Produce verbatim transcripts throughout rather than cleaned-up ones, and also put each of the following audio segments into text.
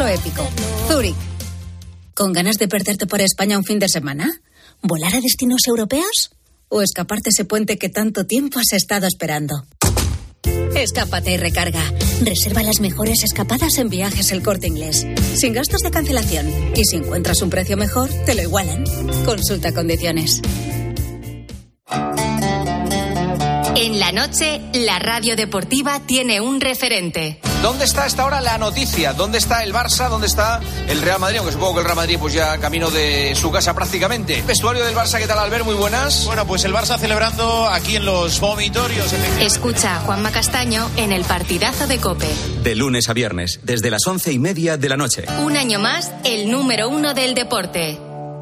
épico. Zúrich. ¿Con ganas de perderte por España un fin de semana? ¿Volar a destinos europeos? ¿O escaparte ese puente que tanto tiempo has estado esperando? Escápate y recarga. Reserva las mejores escapadas en Viajes El Corte Inglés. Sin gastos de cancelación. Y si encuentras un precio mejor, te lo igualan. Consulta condiciones. En la noche, la radio deportiva tiene un referente. ¿Dónde está a esta hora la noticia? ¿Dónde está el Barça? ¿Dónde está el Real Madrid? Aunque supongo que el Real Madrid pues ya camino de su casa prácticamente. Vestuario del Barça, ¿qué tal, Albert? Muy buenas. Bueno, pues el Barça celebrando aquí en los vomitorios. Escucha a Juanma Castaño en el partidazo de COPE. De lunes a viernes, desde las once y media de la noche. Un año más, el número uno del deporte.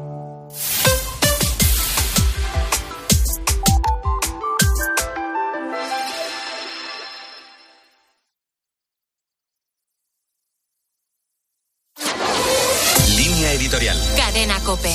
Editorial. Cadena COPE.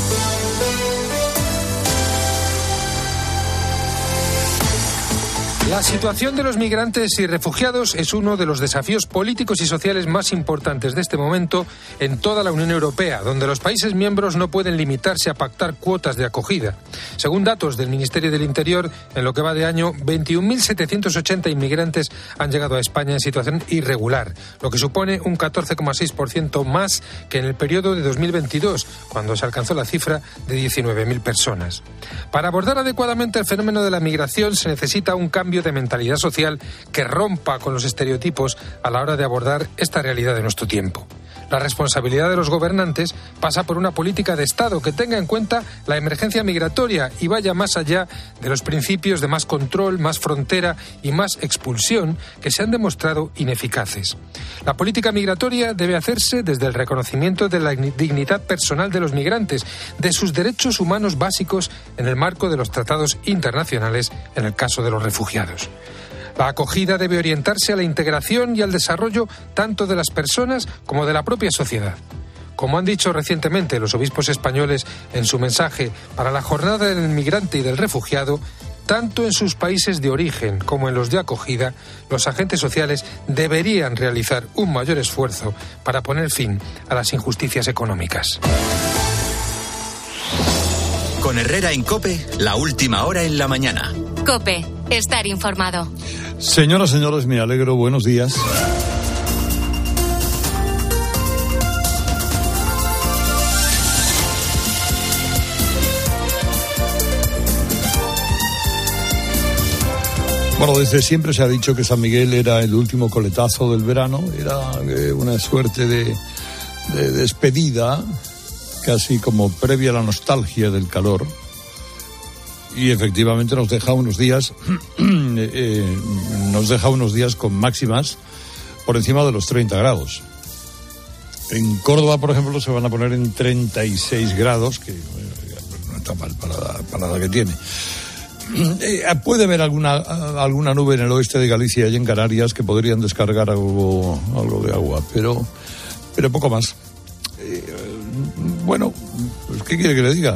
La situación de los migrantes y refugiados es uno de los desafíos políticos y sociales más importantes de este momento en toda la Unión Europea, donde los países miembros no pueden limitarse a pactar cuotas de acogida. Según datos del Ministerio del Interior, en lo que va de año, veintiún mil setecientos ochenta inmigrantes han llegado a España en situación irregular, lo que supone un catorce coma seis por ciento más que en el periodo de dos mil veintidós, cuando se alcanzó la cifra de diecinueve mil personas. Para abordar adecuadamente el fenómeno de la migración se necesita un cambio de mentalidad social que rompa con los estereotipos a la hora de abordar esta realidad de nuestro tiempo. La responsabilidad de los gobernantes pasa por una política de Estado que tenga en cuenta la emergencia migratoria y vaya más allá de los principios de más control, más frontera y más expulsión que se han demostrado ineficaces. La política migratoria debe hacerse desde el reconocimiento de la dignidad personal de los migrantes, de sus derechos humanos básicos en el marco de los tratados internacionales en el caso de los refugiados. La acogida debe orientarse a la integración y al desarrollo tanto de las personas como de la propia sociedad. Como han dicho recientemente los obispos españoles en su mensaje para la Jornada del Migrante y del Refugiado, tanto en sus países de origen como en los de acogida, los agentes sociales deberían realizar un mayor esfuerzo para poner fin a las injusticias económicas. Con Herrera en COPE, la última hora en la mañana. COPE, estar informado. Señoras, señores, me alegro. Buenos días. Bueno, desde siempre se ha dicho que San Miguel era el último coletazo del verano, era eh, una suerte de, de despedida, casi como previa a la nostalgia del calor. Y efectivamente nos deja unos días, eh, nos deja unos días con máximas por encima de los treinta grados. En Córdoba, por ejemplo, se van a poner en treinta y seis grados, que no está mal para la, para la que tiene. Eh, puede haber alguna, alguna nube en el oeste de Galicia y en Canarias que podrían descargar algo, algo de agua, pero, pero poco más. Eh, bueno, pues, ¿qué quiere que le diga?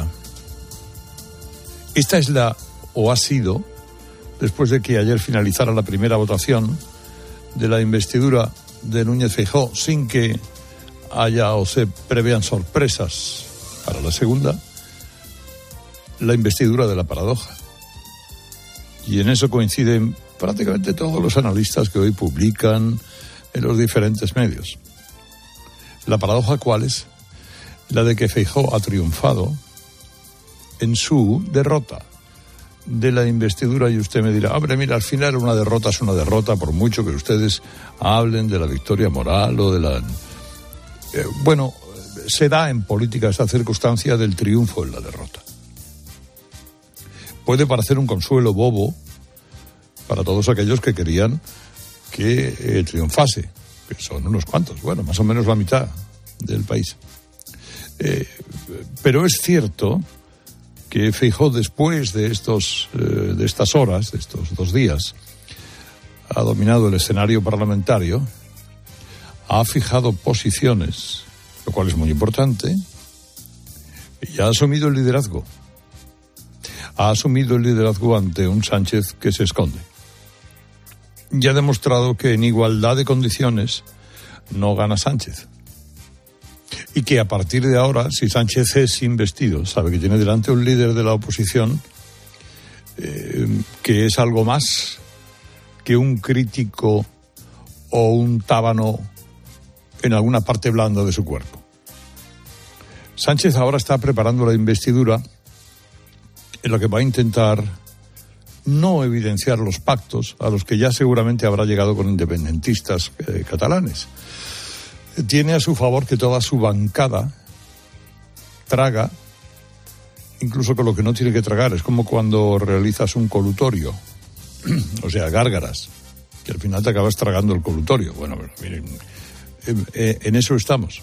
Esta es la, o ha sido, después de que ayer finalizara la primera votación de la investidura de Núñez Feijóo, sin que haya o se prevean sorpresas para la segunda, la investidura de la paradoja. Y en eso coinciden prácticamente todos los analistas que hoy publican en los diferentes medios. ¿La paradoja cuál es? La de que Feijóo ha triunfado en su derrota de la investidura, y usted me dirá, hombre, mira, al final una derrota es una derrota, por mucho que ustedes hablen de la victoria moral o de la... Eh, bueno, se da en política esa circunstancia del triunfo en la derrota. Puede parecer un consuelo bobo para todos aquellos que querían que eh, triunfase, que son unos cuantos, bueno, más o menos la mitad del país. Eh, pero es cierto que Feijóo, después de estos eh, de estas horas, de estos dos días, ha dominado el escenario parlamentario, ha fijado posiciones, lo cual es muy importante, y ha asumido el liderazgo. Ha asumido el liderazgo ante un Sánchez que se esconde. Y ha demostrado que en igualdad de condiciones no gana Sánchez. y que a partir de ahora, si Sánchez es investido, sabe que tiene delante un líder de la oposición eh, que es algo más que un crítico o un tábano en alguna parte blanda de su cuerpo. Sánchez ahora está preparando la investidura en la que va a intentar no evidenciar los pactos a los que ya seguramente habrá llegado con independentistas eh, catalanes. Tiene a su favor que toda su bancada traga, incluso con lo que no tiene que tragar. Es como cuando realizas un colutorio, o sea, gárgaras, que al final te acabas tragando el colutorio. Bueno, pero miren, en, en eso estamos.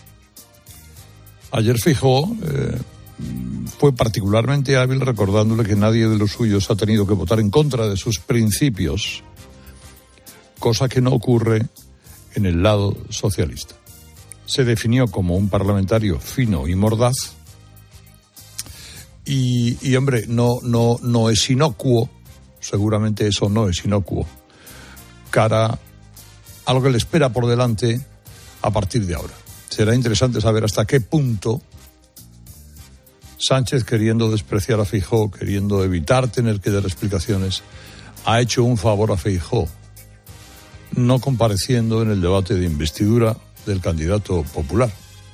Ayer Feijóo eh, fue particularmente hábil recordándole que nadie de los suyos ha tenido que votar en contra de sus principios, cosa que no ocurre en el lado socialista. Se definió como un parlamentario fino y mordaz y, y hombre, no, no, no es inocuo, seguramente eso no es inocuo, cara a lo que le espera por delante a partir de ahora. Será interesante saber hasta qué punto Sánchez, queriendo despreciar a Feijóo, queriendo evitar tener que dar explicaciones, ha hecho un favor a Feijóo, no compareciendo en el debate de investidura del candidato popular.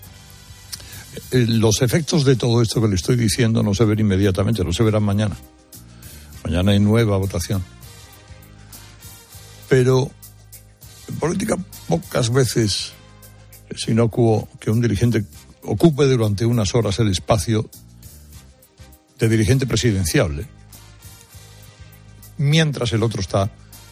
Los efectos de todo esto que le estoy diciendo no se ven inmediatamente, no se verán mañana. Mañana hay nueva votación. Pero en política pocas veces es inocuo que un dirigente ocupe durante unas horas el espacio de dirigente presidenciable, mientras el otro está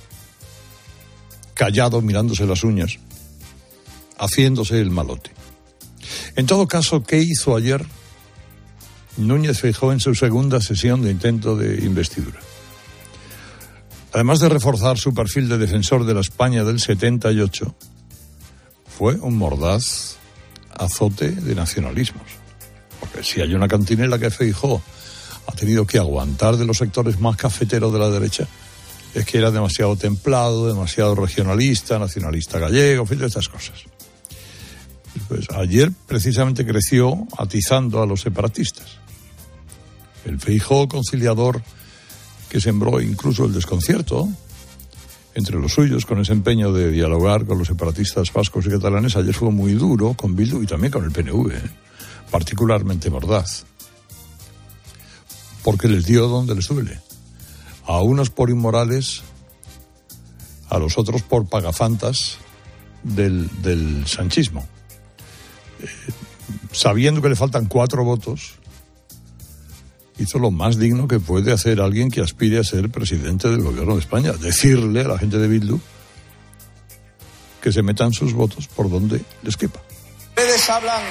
callado, mirándose las uñas, haciéndose el malote. En todo caso, ¿qué hizo ayer Núñez Feijóo en su segunda sesión de intento de investidura? Además de reforzar su perfil de defensor de la España del setenta y ocho, fue un mordaz azote de nacionalismos. Porque si hay una cantinela que Feijóo ha tenido que aguantar de los sectores más cafeteros de la derecha, es que era demasiado templado, demasiado regionalista, nacionalista gallego, en fin, de estas cosas. Pues ayer precisamente creció atizando a los separatistas. El Feijóo conciliador que sembró incluso el desconcierto entre los suyos con ese empeño de dialogar con los separatistas vascos y catalanes, ayer fue muy duro con Bildu y también con el P N V, ¿eh? Particularmente mordaz, porque les dio donde les duele. A unos por inmorales, a los otros por pagafantas del, del sanchismo. Eh, sabiendo que le faltan cuatro votos, hizo lo más digno que puede hacer alguien que aspire a ser presidente del gobierno de España: decirle a la gente de Bildu que se metan sus votos por donde les quepa. Ustedes hablan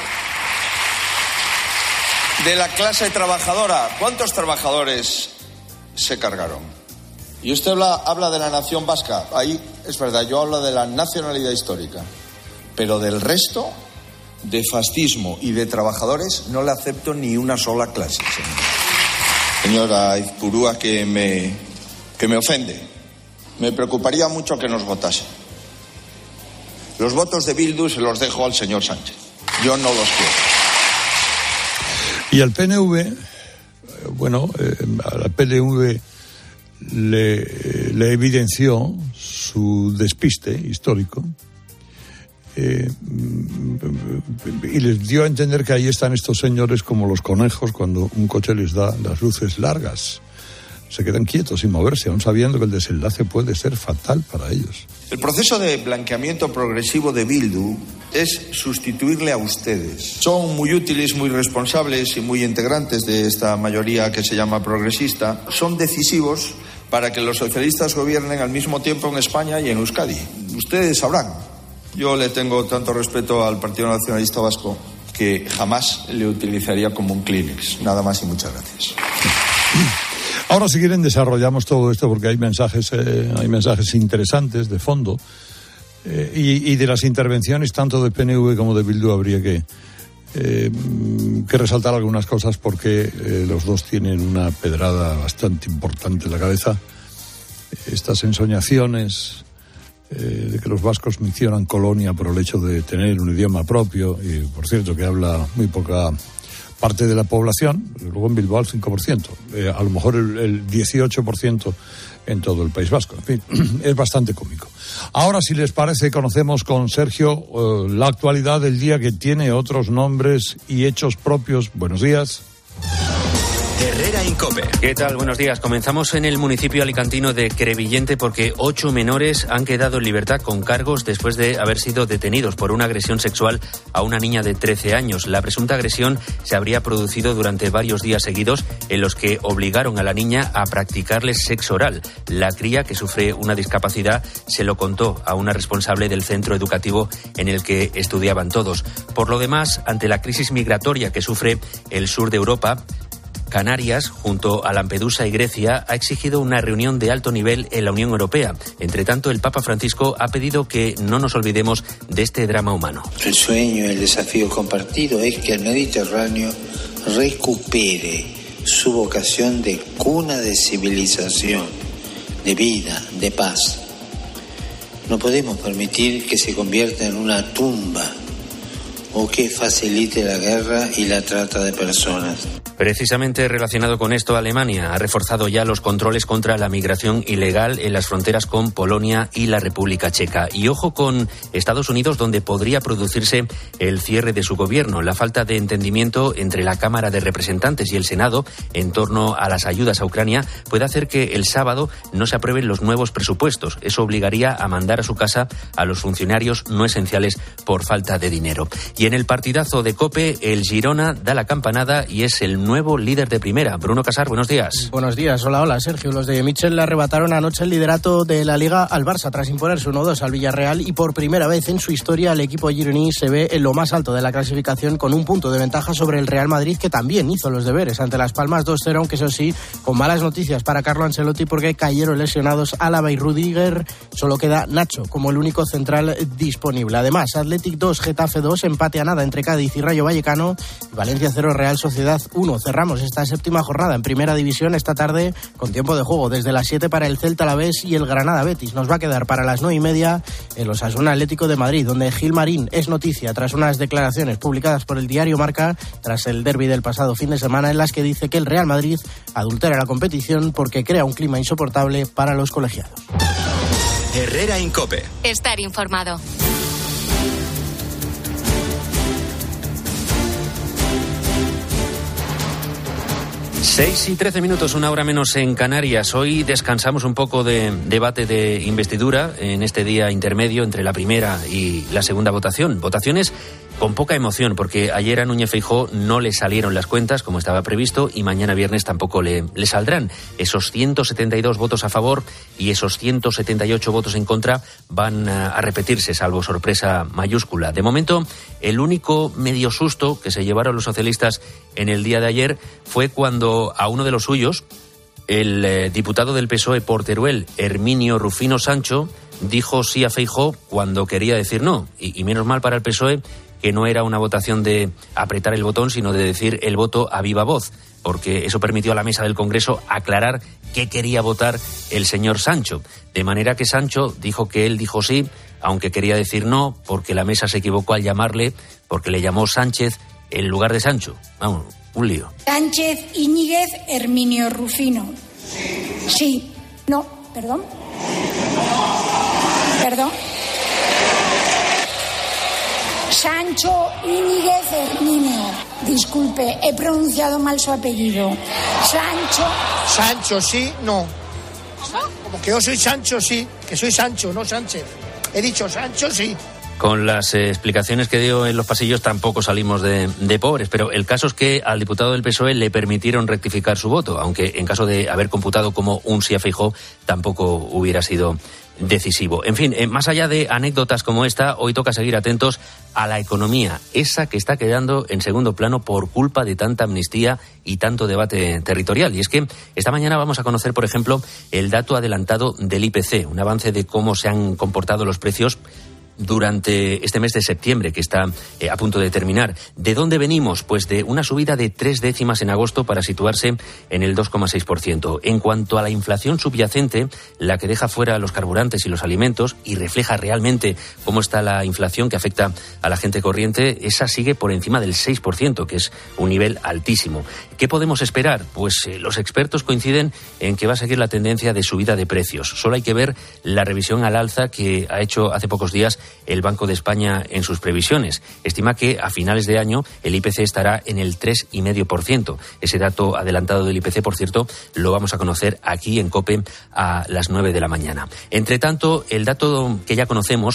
de la clase trabajadora. ¿Cuántos trabajadores se cargaron? Y usted habla, habla de la nación vasca. Ahí es verdad, yo hablo de la nacionalidad histórica, pero del resto de fascismo y de trabajadores no le acepto ni una sola clase, señor. Señora Izpurúa, que me, que me ofende. Me preocuparía mucho que nos votase. Los votos de Bildu se los dejo al señor Sánchez. Yo no los quiero. Y al P N V, bueno, eh, al P N V le, le evidenció su despiste histórico eh, y les dio a entender que ahí están estos señores como los conejos cuando un coche les da las luces largas. Se quedan quietos sin moverse, aún sabiendo que el desenlace puede ser fatal para ellos. El proceso de blanqueamiento progresivo de Bildu es sustituirle a ustedes. Son muy útiles, muy responsables y muy integrantes de esta mayoría que se llama progresista. Son decisivos para que los socialistas gobiernen al mismo tiempo en España y en Euskadi. Ustedes sabrán. Yo le tengo tanto respeto al Partido Nacionalista Vasco que jamás le utilizaría como un Kleenex. Nada más y muchas gracias. Ahora, si quieren, desarrollamos todo esto porque hay mensajes, eh, hay mensajes interesantes de fondo eh, y, y de las intervenciones tanto de P N V como de Bildu habría que, eh, que resaltar algunas cosas porque eh, los dos tienen una pedrada bastante importante en la cabeza. Estas ensoñaciones eh, de que los vascos mencionan Colonia por el hecho de tener un idioma propio, y por cierto que habla muy poca parte de la población, luego en Bilbao el cinco por ciento, eh, a lo mejor el, el dieciocho por ciento en todo el País Vasco. En fin, es bastante cómico. Ahora, si les parece, conocemos con Sergio eh, la actualidad del día, que tiene otros nombres y hechos propios. Buenos días. Herrera Incope. ¿Qué tal? Buenos días. Comenzamos en el municipio alicantino de Crevillente porque ocho menores han quedado en libertad con cargos después de haber sido detenidos por una agresión sexual a una niña de trece años. La presunta agresión se habría producido durante varios días seguidos en los que obligaron a la niña a practicarle sexo oral. La cría, que sufre una discapacidad, se lo contó a una responsable del centro educativo en el que estudiaban todos. Por lo demás, ante la crisis migratoria que sufre el sur de Europa, Canarias, junto a Lampedusa y Grecia, ha exigido una reunión de alto nivel en la Unión Europea. Entre tanto, el Papa Francisco ha pedido que no nos olvidemos de este drama humano. El sueño y el desafío compartido es que el Mediterráneo recupere su vocación de cuna de civilización, de vida, de paz. No podemos permitir que se convierta en una tumba o que facilite la guerra y la trata de personas. Precisamente relacionado con esto, Alemania ha reforzado ya los controles contra la migración ilegal en las fronteras con Polonia y la República Checa. Y ojo con Estados Unidos, donde podría producirse el cierre de su gobierno. La falta de entendimiento entre la Cámara de Representantes y el Senado en torno a las ayudas a Ucrania puede hacer que el sábado no se aprueben los nuevos presupuestos. Eso obligaría a mandar a su casa a los funcionarios no esenciales por falta de dinero. Y en el partidazo de COPE, el Girona da la campanada y es el nuevo líder de primera. Bruno Casar, buenos días. Buenos días, hola, hola, Sergio. Los de Michel le arrebataron anoche el liderato de la Liga al Barça tras imponerse uno dos al Villarreal, y por primera vez en su historia el equipo gironí se ve en lo más alto de la clasificación con un punto de ventaja sobre el Real Madrid, que también hizo los deberes ante Las Palmas dos cero, aunque eso sí, con malas noticias para Carlo Ancelotti porque cayeron lesionados Álava y Rüdiger. Solo queda Nacho como el único central disponible. Además, Athletic dos, Getafe dos, empate a nada entre Cádiz y Rayo Vallecano, y Valencia cero, Real Sociedad uno. Cerramos esta séptima jornada en Primera División esta tarde con tiempo de juego desde las siete para el Celta Alavés y el Granada Betis. Nos va a quedar para las nueve y media el Osasuna Atlético de Madrid, donde Gil Marín es noticia tras unas declaraciones publicadas por el diario Marca tras el derbi del pasado fin de semana, en las que dice que el Real Madrid adultera la competición porque crea un clima insoportable para los colegiados. Herrera Incope. Estar informado. Seis y trece minutos, una hora menos en Canarias. Hoy descansamos un poco de debate de investidura en este día intermedio entre la primera y la segunda votación. Votaciones con poca emoción, porque ayer a Núñez Feijóo no le salieron las cuentas como estaba previsto y mañana viernes tampoco le, le saldrán. Esos ciento setenta y dos votos a favor y esos ciento setenta y ocho votos en contra van a, a repetirse, salvo sorpresa mayúscula. De momento, el único medio susto que se llevaron los socialistas en el día de ayer fue cuando a uno de los suyos, el eh, diputado del P S O E por Teruel, Herminio Rufino Sancho, dijo sí a Feijóo cuando quería decir no. Y, y menos mal para el P S O E que no era una votación de apretar el botón, sino de decir el voto a viva voz, porque eso permitió a la mesa del Congreso aclarar qué quería votar el señor Sancho. De manera que Sancho dijo que él dijo sí, aunque quería decir no, porque la mesa se equivocó al llamarle, porque le llamó Sánchez en lugar de Sancho. Vamos, un lío. Sánchez Íñiguez Herminio Rufino. Sí. No, perdón. Perdón. Sancho Íñiguez Herminio. Disculpe, he pronunciado mal su apellido. Sancho. Sancho, sí, no. Como que yo soy Sancho, sí. Que soy Sancho, no Sánchez. He dicho Sancho, sí. Con las eh, explicaciones que dio en los pasillos tampoco salimos de, de pobres, pero el caso es que al diputado del P S O E le permitieron rectificar su voto, aunque en caso de haber computado como un sí a Feijóo tampoco hubiera sido decisivo. En fin, eh, más allá de anécdotas como esta, hoy toca seguir atentos a la economía, esa que está quedando en segundo plano por culpa de tanta amnistía y tanto debate territorial. Y es que esta mañana vamos a conocer, por ejemplo, el dato adelantado del I P C, un avance de cómo se han comportado los precios durante este mes de septiembre, que está eh, a punto de terminar. ¿De dónde venimos? Pues de una subida de tres décimas en agosto para situarse en el dos coma seis por ciento. En cuanto a la inflación subyacente, la que deja fuera los carburantes y los alimentos y refleja realmente cómo está la inflación que afecta a la gente corriente, esa sigue por encima del seis por ciento, que es un nivel altísimo. ¿Qué podemos esperar? Pues eh, los expertos coinciden en que va a seguir la tendencia de subida de precios. Solo hay que ver la revisión al alza que ha hecho hace pocos días el Banco de España en sus previsiones. Estima que a finales de año el I P C estará en el tres coma cinco por ciento. Ese dato adelantado del I P C, por cierto, lo vamos a conocer aquí en COPE a las nueve de la mañana. Entre tanto, el dato que ya conocemos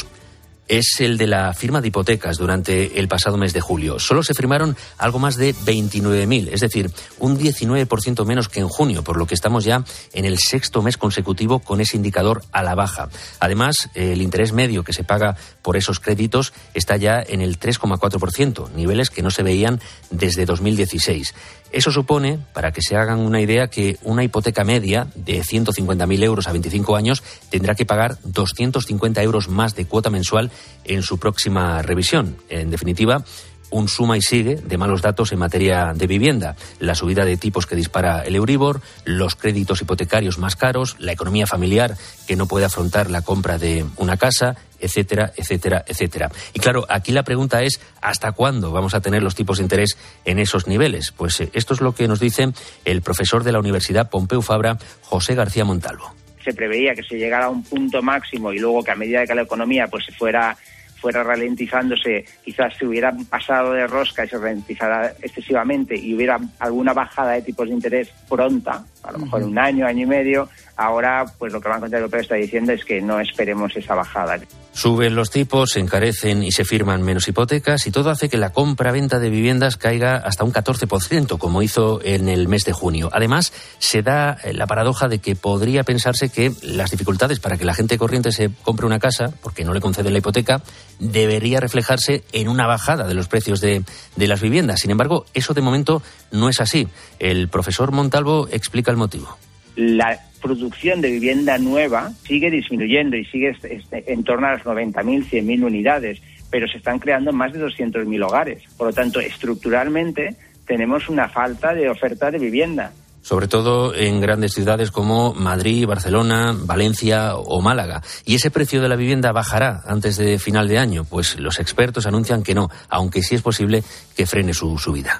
es el de la firma de hipotecas durante el pasado mes de julio. Solo se firmaron algo más de veintinueve mil, es decir, un diecinueve por ciento menos que en junio, por lo que estamos ya en el sexto mes consecutivo con ese indicador a la baja. Además, el interés medio que se paga por esos créditos está ya en el tres coma cuatro por ciento, niveles que no se veían desde dos mil dieciséis. Eso supone, para que se hagan una idea, que una hipoteca media de ciento cincuenta mil euros a veinticinco años tendrá que pagar doscientos cincuenta euros más de cuota mensual en su próxima revisión. En definitiva, un suma y sigue de malos datos en materia de vivienda. La subida de tipos que dispara el Euribor, los créditos hipotecarios más caros, la economía familiar que no puede afrontar la compra de una casa, etcétera, etcétera, etcétera. Y claro, aquí la pregunta es ¿hasta cuándo vamos a tener los tipos de interés en esos niveles? Pues eh, esto es lo que nos dice el profesor de la Universidad Pompeu Fabra, José García Montalvo. Se preveía que se llegara a un punto máximo y luego que a medida que la economía pues se fuera fuera ralentizándose, quizás se hubiera pasado de rosca y se ralentizara excesivamente y hubiera alguna bajada de tipos de interés pronta, a lo mejor un año, año y medio. Ahora, pues lo que el Banco Central Europeo está diciendo es que no esperemos esa bajada. Suben los tipos, se encarecen y se firman menos hipotecas y todo hace que la compra-venta de viviendas caiga hasta un catorce por ciento, como hizo en el mes de junio. Además, se da la paradoja de que podría pensarse que las dificultades para que la gente corriente se compre una casa, porque no le conceden la hipoteca, debería reflejarse en una bajada de los precios de, de las viviendas. Sin embargo, eso de momento no es así. El profesor Montalvo explica el motivo. La producción de vivienda nueva sigue disminuyendo y sigue en torno a las noventa mil, cien mil unidades, pero se están creando más de doscientos mil hogares. Por lo tanto, estructuralmente tenemos una falta de oferta de vivienda. Sobre todo en grandes ciudades como Madrid, Barcelona, Valencia o Málaga. ¿Y ese precio de la vivienda bajará antes de final de año? Pues los expertos anuncian que no, aunque sí es posible que frene su subida.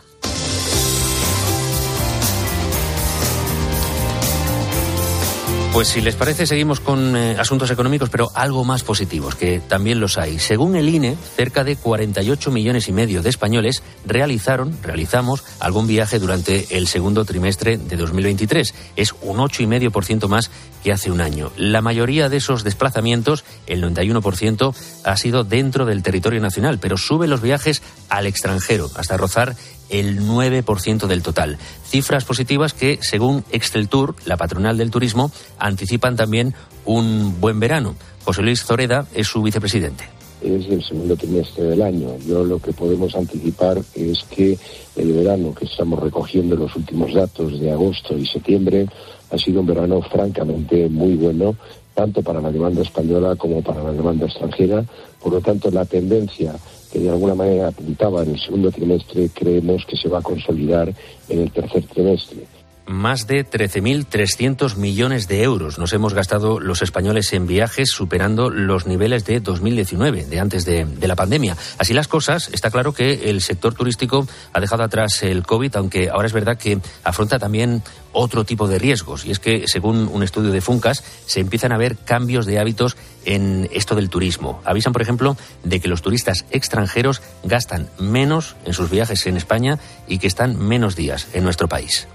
Pues si les parece, seguimos con eh, asuntos económicos, pero algo más positivos, que también los hay. Según el I N E, cerca de cuarenta y ocho millones y medio de españoles realizaron, realizamos algún viaje durante el segundo trimestre de dos mil veintitrés. Es un ocho coma cinco por ciento más que hace un año. La mayoría de esos desplazamientos, el noventa y uno por ciento, ha sido dentro del territorio nacional, pero suben los viajes al extranjero, hasta rozar el nueve por ciento del total. Cifras positivas que, según Exceltur, la patronal del turismo, anticipan también un buen verano. José Luis Zoreda es su vicepresidente. Es el segundo trimestre del año. Yo lo que podemos anticipar es que el verano que estamos recogiendo en los últimos datos de agosto y septiembre ha sido un verano francamente muy bueno, tanto para la demanda española como para la demanda extranjera. Por lo tanto, la tendencia que de alguna manera apuntaba en el segundo trimestre, creemos que se va a consolidar en el tercer trimestre. Más de trece mil trescientos millones de euros nos hemos gastado los españoles en viajes, superando los niveles de dos mil diecinueve, de antes de, de la pandemia. Así las cosas, está claro que el sector turístico ha dejado atrás el COVID, aunque ahora es verdad que afronta también otro tipo de riesgos. Y es que, según un estudio de Funcas, se empiezan a ver cambios de hábitos en esto del turismo. Avisan, por ejemplo, de que los turistas extranjeros gastan menos en sus viajes en España y que están menos días en nuestro país.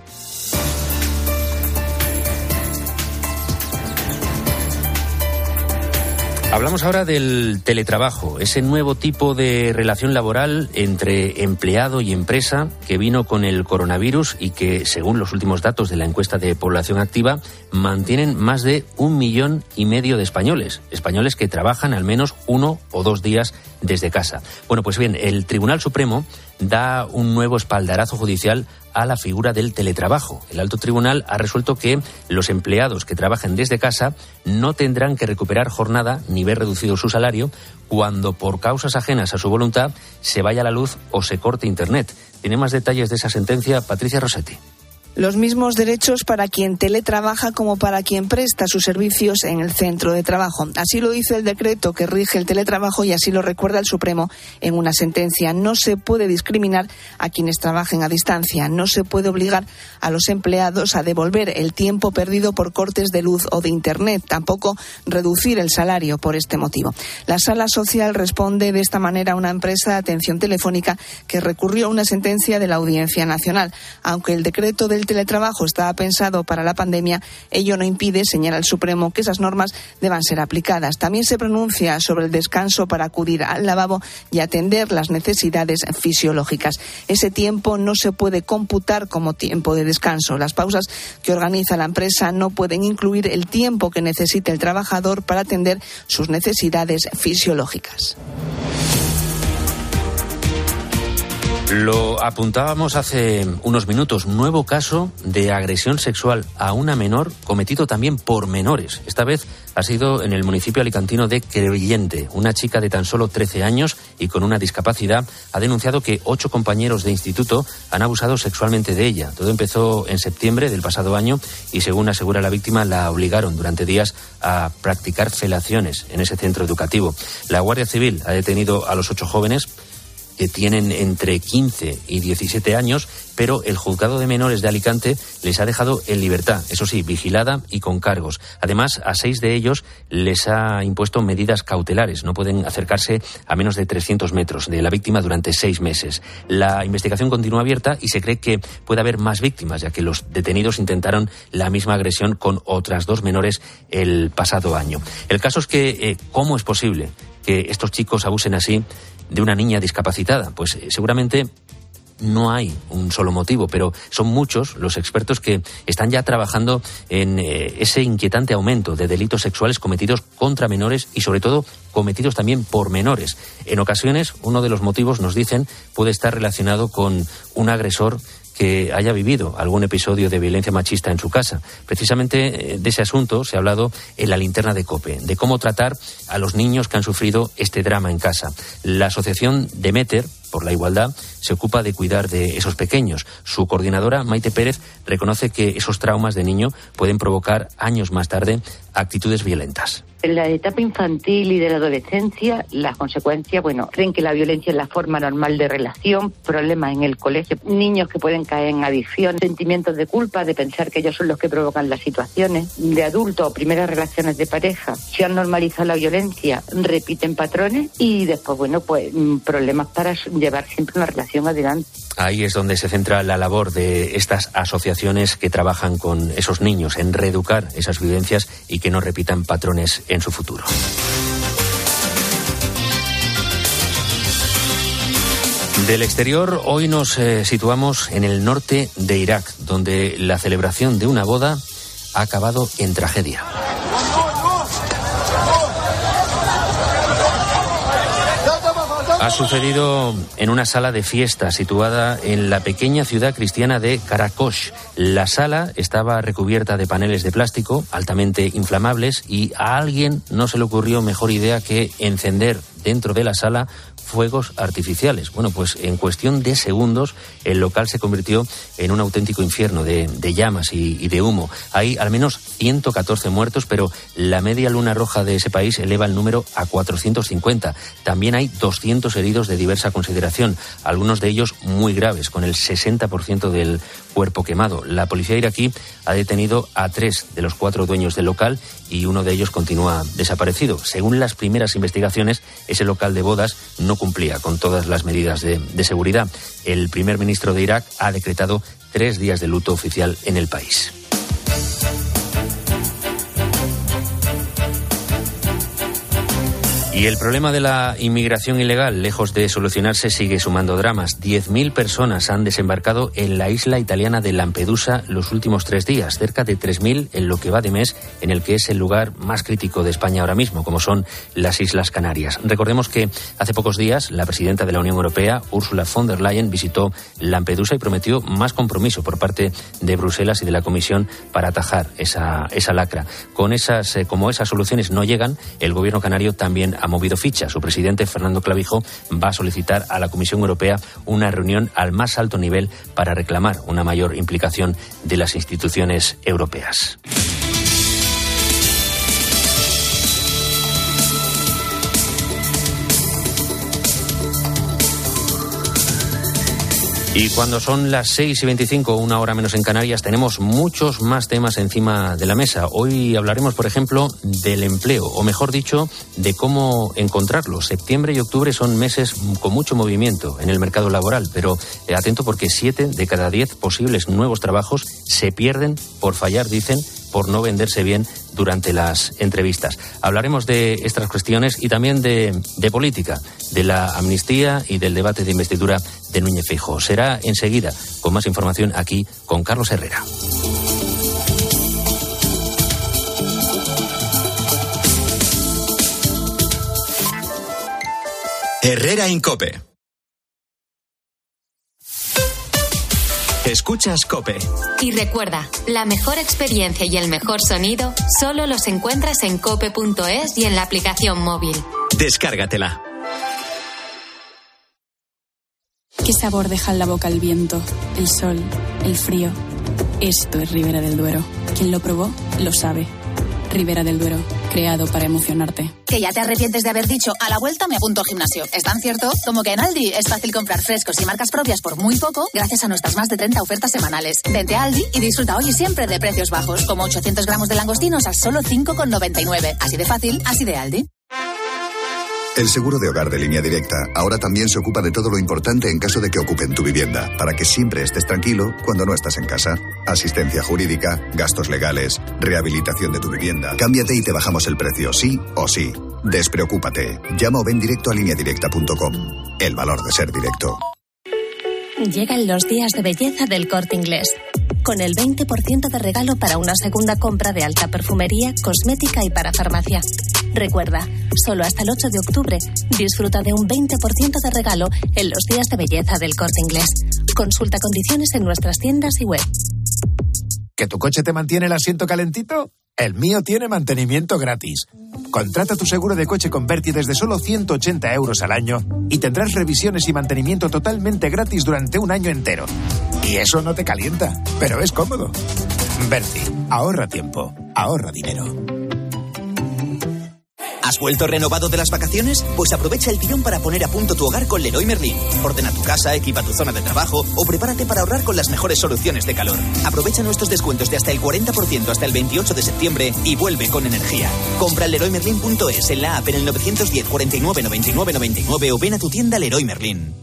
Hablamos ahora del teletrabajo, ese nuevo tipo de relación laboral entre empleado y empresa que vino con el coronavirus y que, según los últimos datos de la encuesta de población activa, mantienen más de un millón y medio de españoles, españoles que trabajan al menos uno o dos días desde casa. Bueno, pues bien, el Tribunal Supremo da un nuevo espaldarazo judicial a la figura del teletrabajo. El alto tribunal ha resuelto que los empleados que trabajen desde casa no tendrán que recuperar jornada ni ver reducido su salario cuando por causas ajenas a su voluntad se vaya la luz o se corte Internet. Tiene más detalles de esa sentencia Patricia Rossetti. Los mismos derechos para quien teletrabaja como para quien presta sus servicios en el centro de trabajo. Así lo dice el decreto que rige el teletrabajo y así lo recuerda el Supremo en una sentencia. No se puede discriminar a quienes trabajen a distancia. No se puede obligar a los empleados a devolver el tiempo perdido por cortes de luz o de Internet. Tampoco reducir el salario por este motivo. La Sala Social responde de esta manera a una empresa de atención telefónica que recurrió a una sentencia de la Audiencia Nacional. Aunque el decreto del El teletrabajo estaba pensado para la pandemia, ello no impide, señala el Supremo, que esas normas deban ser aplicadas. También se pronuncia sobre el descanso para acudir al lavabo y atender las necesidades fisiológicas. Ese tiempo no se puede computar como tiempo de descanso. Las pausas que organiza la empresa no pueden incluir el tiempo que necesite el trabajador para atender sus necesidades fisiológicas. Lo apuntábamos hace unos minutos, nuevo caso de agresión sexual a una menor cometido también por menores. Esta vez ha sido en el municipio alicantino de Crevillente. Una chica de tan solo trece años y con una discapacidad ha denunciado que ocho compañeros de instituto han abusado sexualmente de ella. Todo empezó en septiembre del pasado año y, según asegura la víctima, la obligaron durante días a practicar felaciones en ese centro educativo. La Guardia Civil ha detenido a los ocho jóvenes que tienen entre quince y diecisiete años, pero el juzgado de menores de Alicante les ha dejado en libertad, eso sí, vigilada y con cargos. Además, a seis de ellos les ha impuesto medidas cautelares. No pueden acercarse a menos de trescientos metros de la víctima durante seis meses. La investigación continúa abierta y se cree que puede haber más víctimas, ya que los detenidos intentaron la misma agresión con otras dos menores el pasado año. El caso es que, eh, ¿cómo es posible que estos chicos abusen así de una niña discapacitada? Pues eh, seguramente no hay un solo motivo, pero son muchos los expertos que están ya trabajando en eh, ese inquietante aumento de delitos sexuales cometidos contra menores y, sobre todo, cometidos también por menores. En ocasiones, uno de los motivos, nos dicen, puede estar relacionado con un agresor que haya vivido algún episodio de violencia machista en su casa. Precisamente de ese asunto se ha hablado en la linterna de COPE, de cómo tratar a los niños que han sufrido este drama en casa. La asociación Demeter por la Igualdad se ocupa de cuidar de esos pequeños. Su coordinadora, Maite Pérez, reconoce que esos traumas de niño pueden provocar años más tarde actitudes violentas. En la etapa infantil y de la adolescencia, las consecuencias, bueno, creen que la violencia es la forma normal de relación, problemas en el colegio, niños que pueden caer en adicción, sentimientos de culpa, de pensar que ellos son los que provocan las situaciones, de adultos, primeras relaciones de pareja, si han normalizado la violencia, repiten patrones y después, bueno, pues problemas para llevar siempre una relación adelante. Ahí es donde se centra la labor de estas asociaciones que trabajan con esos niños, en reeducar esas vivencias y que no repitan patrones en su futuro. Del exterior, hoy nos eh, situamos en el norte de Irak, donde la celebración de una boda ha acabado en tragedia. Ha sucedido en una sala de fiesta situada en la pequeña ciudad cristiana de Karakosh. La sala estaba recubierta de paneles de plástico altamente inflamables y a alguien no se le ocurrió mejor idea que encender dentro de la sala fuegos artificiales. Bueno, pues en cuestión de segundos el local se convirtió en un auténtico infierno de, de llamas y, y de humo. Hay al menos ciento catorce muertos, pero la media luna roja de ese país eleva el número a cuatrocientos cincuenta. También hay doscientos heridos de diversa consideración, algunos de ellos muy graves, con el sesenta por ciento del cuerpo quemado. La policía iraquí ha detenido a tres de los cuatro dueños del local y uno de ellos continúa desaparecido. Según las primeras investigaciones, ese local de bodas no cumplía con todas las medidas de, de seguridad. El primer ministro de Irak ha decretado tres días de luto oficial en el país. Y el problema de la inmigración ilegal, lejos de solucionarse, sigue sumando dramas. diez mil personas han desembarcado en la isla italiana de Lampedusa los últimos tres días, cerca de tres mil en lo que va de mes, en el que es el lugar más crítico de España ahora mismo, como son las Islas Canarias. Recordemos que hace pocos días la presidenta de la Unión Europea, Ursula von der Leyen, visitó Lampedusa y prometió más compromiso por parte de Bruselas y de la Comisión para atajar esa, esa lacra. Con esas, eh, como esas soluciones no llegan, el gobierno canario también ha movido ficha. Su presidente, Fernando Clavijo, va a solicitar a la Comisión Europea una reunión al más alto nivel para reclamar una mayor implicación de las instituciones europeas. Y cuando son las seis y veinticinco, una hora menos en Canarias, tenemos muchos más temas encima de la mesa. Hoy hablaremos, por ejemplo, del empleo, o mejor dicho, de cómo encontrarlo. Septiembre y octubre son meses con mucho movimiento en el mercado laboral, pero eh, atento porque siete de cada diez posibles nuevos trabajos se pierden por fallar, dicen, por no venderse bien durante las entrevistas. Hablaremos de estas cuestiones y también de, de política, de la amnistía y del debate de investidura de Núñez Feijóo. Será enseguida, con más información aquí con Carlos Herrera. Herrera en COPE. Escuchas COPE. Y recuerda, la mejor experiencia y el mejor sonido solo los encuentras en cope punto es y en la aplicación móvil. Descárgatela. ¿Qué sabor deja en la boca el viento, el sol, el frío? Esto es Ribera del Duero. Quien lo probó, lo sabe. Ribera del Duero, creado para emocionarte. Que ya te arrepientes de haber dicho, a la vuelta me apunto al gimnasio. ¿Es tan cierto? Como que en Aldi es fácil comprar frescos y marcas propias por muy poco gracias a nuestras más de treinta ofertas semanales. Vente a Aldi y disfruta hoy y siempre de precios bajos, como ochocientos gramos de langostinos a solo cinco con noventa y nueve. Así de fácil, así de Aldi. El seguro de hogar de Línea Directa ahora también se ocupa de todo lo importante en caso de que ocupen tu vivienda, para que siempre estés tranquilo cuando no estás en casa. Asistencia jurídica, gastos legales, rehabilitación de tu vivienda. Cámbiate y te bajamos el precio, sí o sí. Despreocúpate. Llama o ven directo a línea directa punto com. El valor de ser directo. Llegan los días de belleza del Corte Inglés. Con el veinte por ciento de regalo para una segunda compra de alta perfumería, cosmética y para farmacia. Recuerda, solo hasta el ocho de octubre, disfruta de un veinte por ciento de regalo en los días de belleza del Corte Inglés. Consulta condiciones en nuestras tiendas y web. ¿Que tu coche te mantiene el asiento calentito? El mío tiene mantenimiento gratis. Contrata tu seguro de coche con Berti desde solo ciento ochenta euros al año y tendrás revisiones y mantenimiento totalmente gratis durante un año entero. Y eso no te calienta, pero es cómodo. Berti, ahorra tiempo, ahorra dinero. ¿Has vuelto renovado de las vacaciones? Pues aprovecha el tirón para poner a punto tu hogar con Leroy Merlin. Ordena tu casa, equipa tu zona de trabajo o prepárate para ahorrar con las mejores soluciones de calor. Aprovecha nuestros descuentos de hasta el cuarenta por ciento hasta el veintiocho de septiembre y vuelve con energía. Compra en leroy merlin punto es, en la app, en el nueve uno cero, cuarenta y nueve, noventa y nueve, noventa y nueve o ven a tu tienda Leroy Merlin.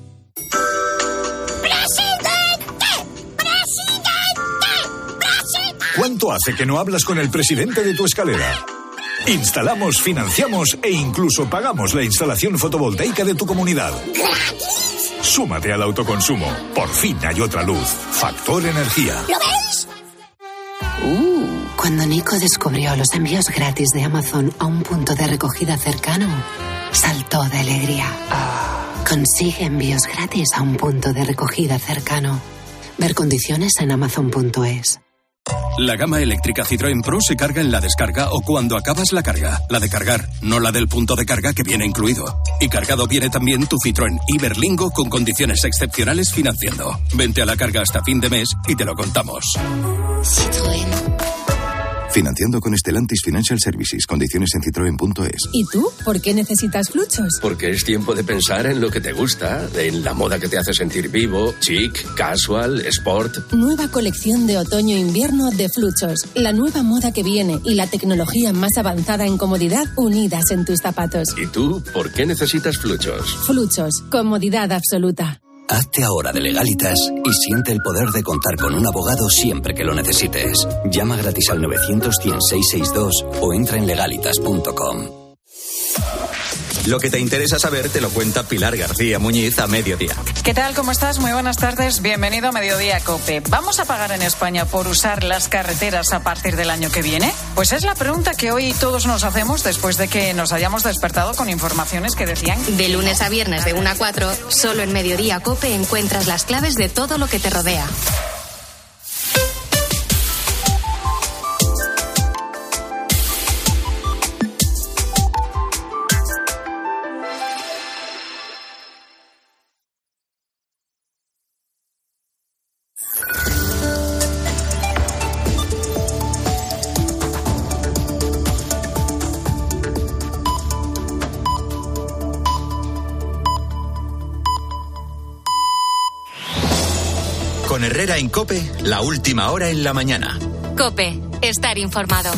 ¿Cuánto hace que no hablas con el presidente de tu escalera? Instalamos, financiamos e incluso pagamos la instalación fotovoltaica de tu comunidad. Súmate al autoconsumo. Por fin hay otra luz. Factor Energía. ¿Lo ves? Uh, cuando Nico descubrió los envíos gratis de Amazon a un punto de recogida cercano, saltó de alegría. Consigue envíos gratis a un punto de recogida cercano. Ver condiciones en amazon punto es. La gama eléctrica Citroën Pro se carga en la descarga o cuando acabas la carga. La de cargar, no la del punto de carga que viene incluido. Y cargado viene también tu Citroën Iberlingo con condiciones excepcionales financiando. Vente a la carga hasta fin de mes y te lo contamos. Citroën. Financiando con Stellantis Financial Services. Condiciones en citroen punto es. ¿Y tú? ¿Por qué necesitas Fluchos? Porque es tiempo de pensar en lo que te gusta, en la moda que te hace sentir vivo, chic, casual, sport. Nueva colección de otoño-invierno de Fluchos. La nueva moda que viene y la tecnología más avanzada en comodidad unidas en tus zapatos. ¿Y tú? ¿Por qué necesitas Fluchos? Fluchos. Comodidad absoluta. Hazte ahora de Legalitas y siente el poder de contar con un abogado siempre que lo necesites. Llama gratis al novecientos, cien, seiscientos sesenta y dos o entra en legalitas punto com. Lo que te interesa saber te lo cuenta Pilar García Muñiz a mediodía. ¿Qué tal? ¿Cómo estás? Muy buenas tardes. Bienvenido a Mediodía COPE. ¿Vamos a pagar en España por usar las carreteras a partir del año que viene? Pues es la pregunta que hoy todos nos hacemos después de que nos hayamos despertado con informaciones que decían... De lunes a viernes de una a cuatro, solo en Mediodía COPE encuentras las claves de todo lo que te rodea. Con Herrera en COPE, la última hora en la mañana. COPE, estar informado.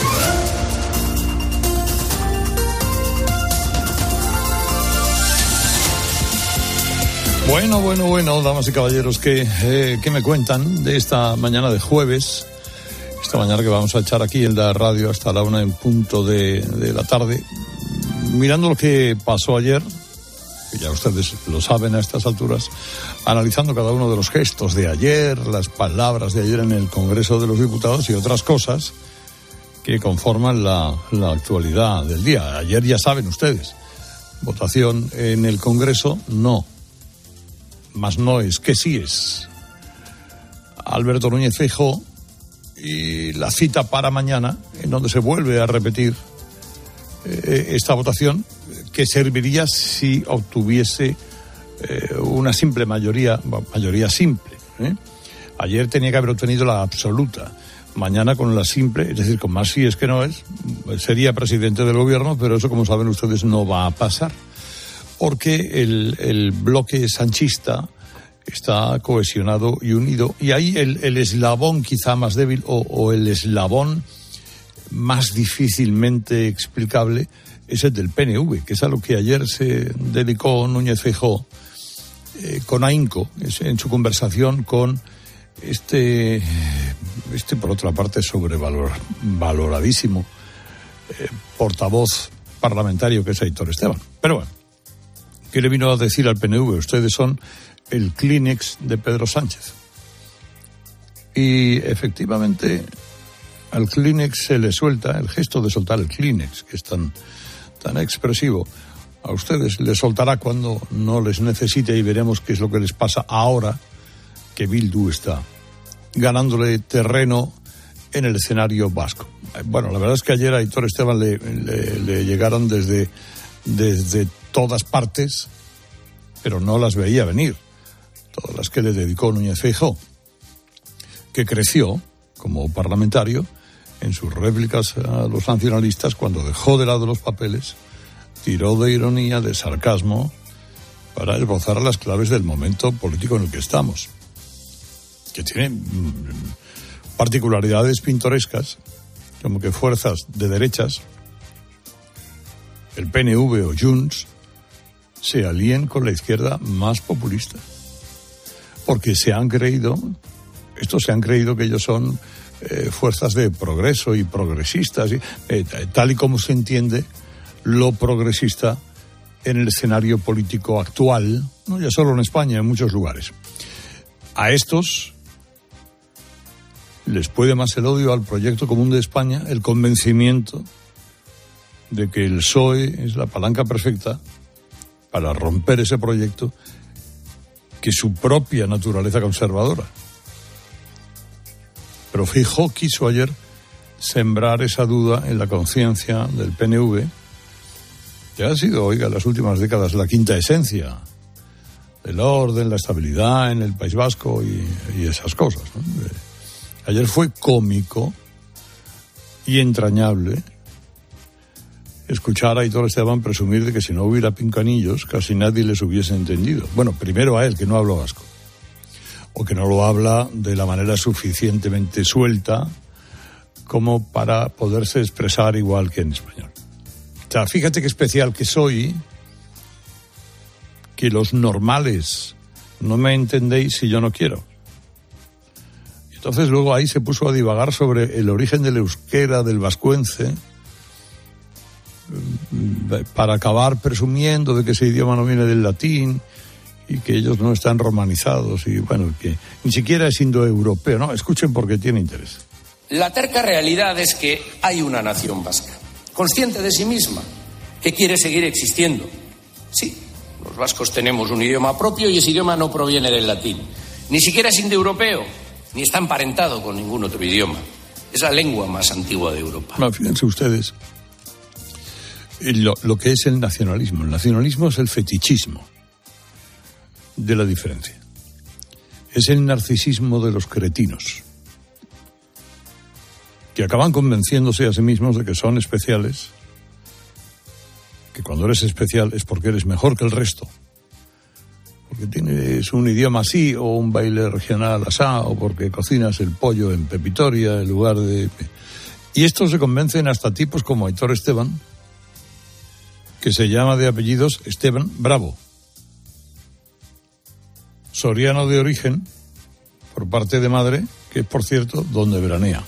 Bueno, bueno, bueno, damas y caballeros, ¿qué, eh, ¿qué me cuentan de esta mañana de jueves? Esta mañana que vamos a echar aquí en la radio hasta la una en punto de, de la tarde. Mirando lo que pasó ayer, que ya ustedes lo saben a estas alturas, analizando cada uno de los gestos de ayer, las palabras de ayer en el Congreso de los Diputados y otras cosas que conforman la, la actualidad del día. Ayer ya saben ustedes, votación en el Congreso, no. Más no es que sí es. Alberto Núñez Feijóo y la cita para mañana, en donde se vuelve a repetir eh, esta votación, que serviría si obtuviese eh, una simple mayoría, mayoría simple. ¿eh? Ayer tenía que haber obtenido la absoluta. Mañana con la simple, es decir, con más sí es que no es, sería presidente del gobierno, pero eso, como saben ustedes, no va a pasar. Porque el, el bloque sanchista está cohesionado y unido. Y ahí el, el eslabón quizá más débil o, o el eslabón más difícilmente explicable es el del P N V, que es a lo que ayer se dedicó Núñez Feijóo eh, con ahínco en su conversación con este, este por otra parte, sobrevaloradísimo eh, portavoz parlamentario que es Aitor Esteban. Pero bueno, ¿qué le vino a decir al P N V? Ustedes son el Kleenex de Pedro Sánchez. Y efectivamente al Kleenex se le suelta, el gesto de soltar el Kleenex, que es tan, tan expresivo, a ustedes les soltará cuando no les necesite, y veremos qué es lo que les pasa ahora que Bildu está ganándole terreno en el escenario vasco. Bueno, la verdad es que ayer a Aitor Esteban le, le, le llegaron desde, desde todas partes, pero no las veía venir, todas las que le dedicó Núñez Feijóo, que creció como parlamentario en sus réplicas a los nacionalistas cuando dejó de lado los papeles, tiró de ironía, de sarcasmo, para esbozar las claves del momento político en el que estamos, que tiene particularidades pintorescas, como que fuerzas de derechas, el P N V o Junts, se alíen con la izquierda más populista, porque se han creído, estos se han creído que ellos son eh, fuerzas de progreso y progresistas, y, eh, tal y como se entiende lo progresista en el escenario político actual, no ya solo en España, en muchos lugares. A estos les puede más el odio al proyecto común de España, el convencimiento de que el P S O E es la palanca perfecta para romper ese proyecto, que su propia naturaleza conservadora. Pero Feijóo quiso ayer sembrar esa duda en la conciencia del P N V, que ha sido, oiga, en las últimas décadas la quinta esencia del orden, la estabilidad en el País Vasco y, y esas cosas, ¿no? Ayer fue cómico y entrañable escuchar a Aitor Esteban presumir de que si no hubiera pinganillos casi nadie les hubiese entendido. Bueno, primero a él, que no habla vasco, o que no lo habla de la manera suficientemente suelta como para poderse expresar igual que en español. O sea, fíjate qué especial que soy, que los normales no me entendéis si yo no quiero. Entonces luego ahí se puso a divagar sobre el origen del euskera, del vascuence, para acabar presumiendo de que ese idioma no viene del latín y que ellos no están romanizados y bueno, que ni siquiera es indoeuropeo, ¿no? Escuchen porque tiene interés. La terca realidad es que hay una nación vasca, consciente de sí misma, que quiere seguir existiendo. Sí, los vascos tenemos un idioma propio y ese idioma no proviene del latín. Ni siquiera es indoeuropeo, ni está emparentado con ningún otro idioma. Es la lengua más antigua de Europa. No, fíjense ustedes lo, lo que es el nacionalismo. El nacionalismo es el fetichismo de la diferencia. Es el narcisismo de los cretinos, que acaban convenciéndose a sí mismos de que son especiales, que cuando eres especial es porque eres mejor que el resto, porque tienes un idioma así o un baile regional asá, o porque cocinas el pollo en pepitoria en lugar de... Y estos se convencen hasta tipos como Aitor Esteban, que se llama de apellidos Esteban Bravo, soriano de origen, por parte de madre, que es, por cierto, donde veranea.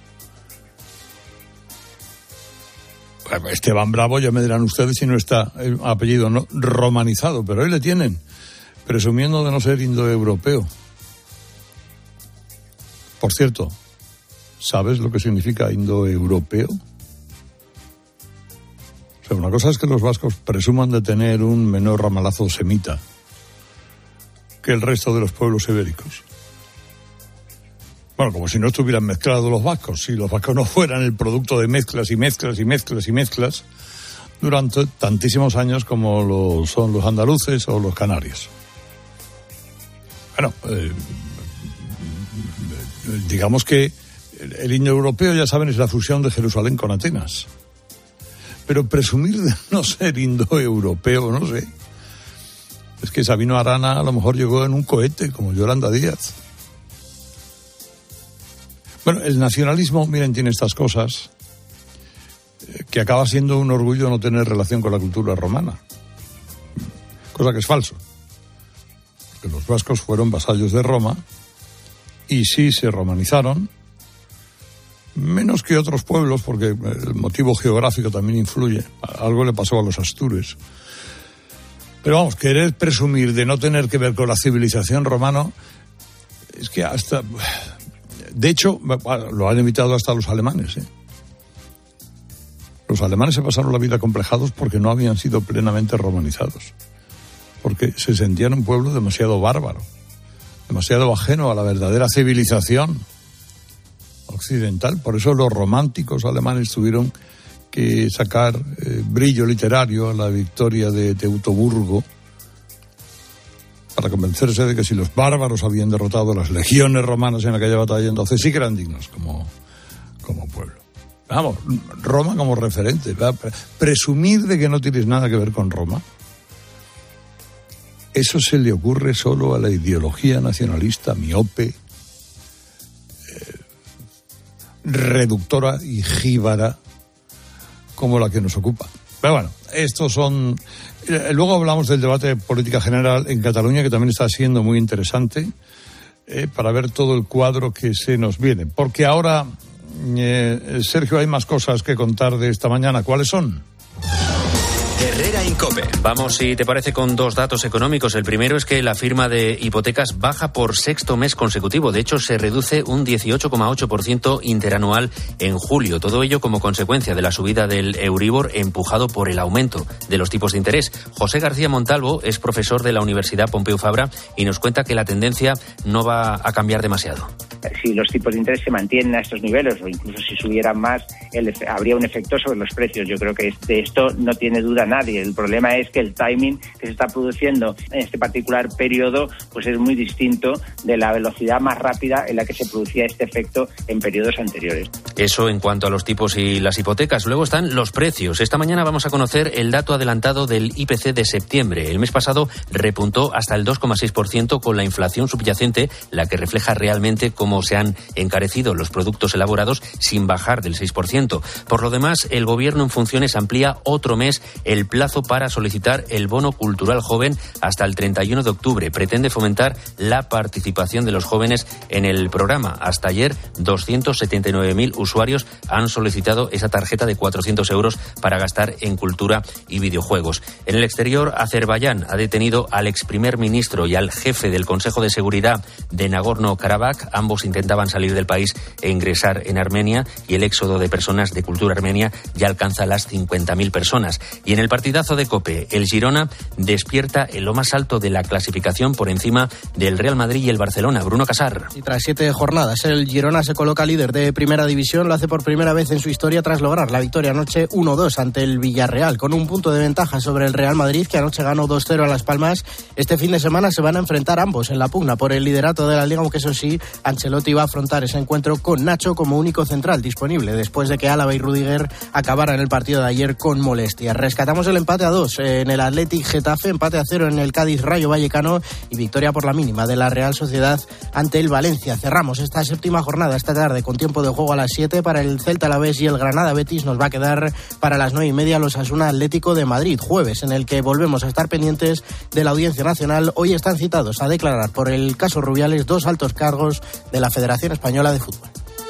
Esteban Bravo, ya me dirán ustedes si no está el apellido no romanizado, pero ahí le tienen, presumiendo de no ser indoeuropeo. Por cierto, ¿sabes lo que significa indoeuropeo? O sea, una cosa es que los vascos presuman de tener un menor ramalazo semita que el resto de los pueblos ibéricos. Bueno, como si no estuvieran mezclados los vascos, si los vascos no fueran el producto de mezclas y mezclas y mezclas y mezclas durante tantísimos años como lo son los andaluces o los canarios. Bueno, eh, digamos que el indoeuropeo, ya saben, es la fusión de Jerusalén con Atenas. Pero presumir de no ser indoeuropeo, no sé. Es que Sabino Arana a lo mejor llegó en un cohete, como Yolanda Díaz. Bueno, el nacionalismo, miren, tiene estas cosas, eh, que acaba siendo un orgullo no tener relación con la cultura romana. Cosa que es falso. Porque los vascos fueron vasallos de Roma y sí se romanizaron, menos que otros pueblos, porque el motivo geográfico también influye. Algo le pasó a los astures. Pero vamos, querer presumir de no tener que ver con la civilización romana, es que hasta... De hecho, lo han evitado hasta los alemanes, ¿eh? Los alemanes se pasaron la vida acomplejados porque no habían sido plenamente romanizados. Porque se sentían un pueblo demasiado bárbaro, demasiado ajeno a la verdadera civilización occidental. Por eso los románticos alemanes tuvieron que sacar eh, brillo literario a la victoria de Teutoburgo, para convencerse de que si los bárbaros habían derrotado las legiones romanas en aquella batalla, entonces sí que eran dignos como, como pueblo. Vamos, Roma como referente, ¿verdad? Presumir de que no tienes nada que ver con Roma, eso se le ocurre solo a la ideología nacionalista miope, eh, reductora y jíbara como la que nos ocupa. Pero bueno, estos son... Luego hablamos del debate de política general en Cataluña, que también está siendo muy interesante, eh, para ver todo el cuadro que se nos viene. Porque ahora, eh, Sergio, hay más cosas que contar de esta mañana. ¿Cuáles son? Herrera Incope. Vamos, si te parece, con dos datos económicos. El primero es que la firma de hipotecas baja por sexto mes consecutivo. De hecho, se reduce un dieciocho coma ocho por ciento interanual en julio. Todo ello como consecuencia de la subida del Euribor, empujado por el aumento de los tipos de interés. José García Montalvo es profesor de la Universidad Pompeu Fabra y nos cuenta que la tendencia no va a cambiar demasiado. Si los tipos de interés se mantienen a estos niveles o incluso si subieran más, el, habría un efecto sobre los precios. Yo creo que de esto no tiene duda nadie. El problema es que el timing que se está produciendo en este particular periodo pues es muy distinto de la velocidad más rápida en la que se producía este efecto en periodos anteriores. Eso en cuanto a los tipos y las hipotecas. Luego están los precios. Esta mañana vamos a conocer el dato adelantado del I P C de septiembre. El mes pasado repuntó hasta el dos coma seis por ciento con la inflación subyacente, la que refleja realmente cómo se han encarecido los productos elaborados sin bajar del seis por ciento. Por lo demás, el Gobierno en funciones amplía otro mes el plazo para solicitar el bono cultural joven hasta el treinta y uno de octubre. Pretende fomentar la participación de los jóvenes en el programa. Hasta ayer, doscientos setenta y nueve mil usuarios han solicitado esa tarjeta de cuatrocientos euros para gastar en cultura y videojuegos. En el exterior, Azerbaiyán ha detenido al ex primer ministro y al jefe del Consejo de Seguridad de Nagorno-Karabaj. Ambos intentaban salir del país e ingresar en Armenia, y el éxodo de personas de cultura armenia ya alcanza las cincuenta mil personas. Y en el partidazo de COPE, el Girona despierta en lo más alto de la clasificación por encima del Real Madrid y el Barcelona. Bruno Casar. Y tras siete jornadas, el Girona se coloca líder de Primera División. Lo hace por primera vez en su historia tras lograr la victoria anoche uno dos ante el Villarreal, con un punto de ventaja sobre el Real Madrid, que anoche ganó dos cero a Las Palmas. Este fin de semana se van a enfrentar ambos en la pugna por el liderato de la Liga, aunque eso sí, Ancelotti va a afrontar ese encuentro con Nacho como único central disponible, después de que Álava y Rudiger acabaran el partido de ayer con molestias. Rescatamos el empate a dos en el Athletic Getafe, empate a cero en el Cádiz Rayo Vallecano y victoria por la mínima de la Real Sociedad ante el Valencia. Cerramos esta séptima jornada esta tarde con tiempo de juego a las siete para el Celta Alavés y el Granada Betis. Nos va a quedar para las nueve y media los Osasuna Atlético de Madrid, jueves en el que volvemos a estar pendientes de la Audiencia Nacional. Hoy están citados a declarar por el caso Rubiales dos altos cargos de la Federación Española de Fútbol.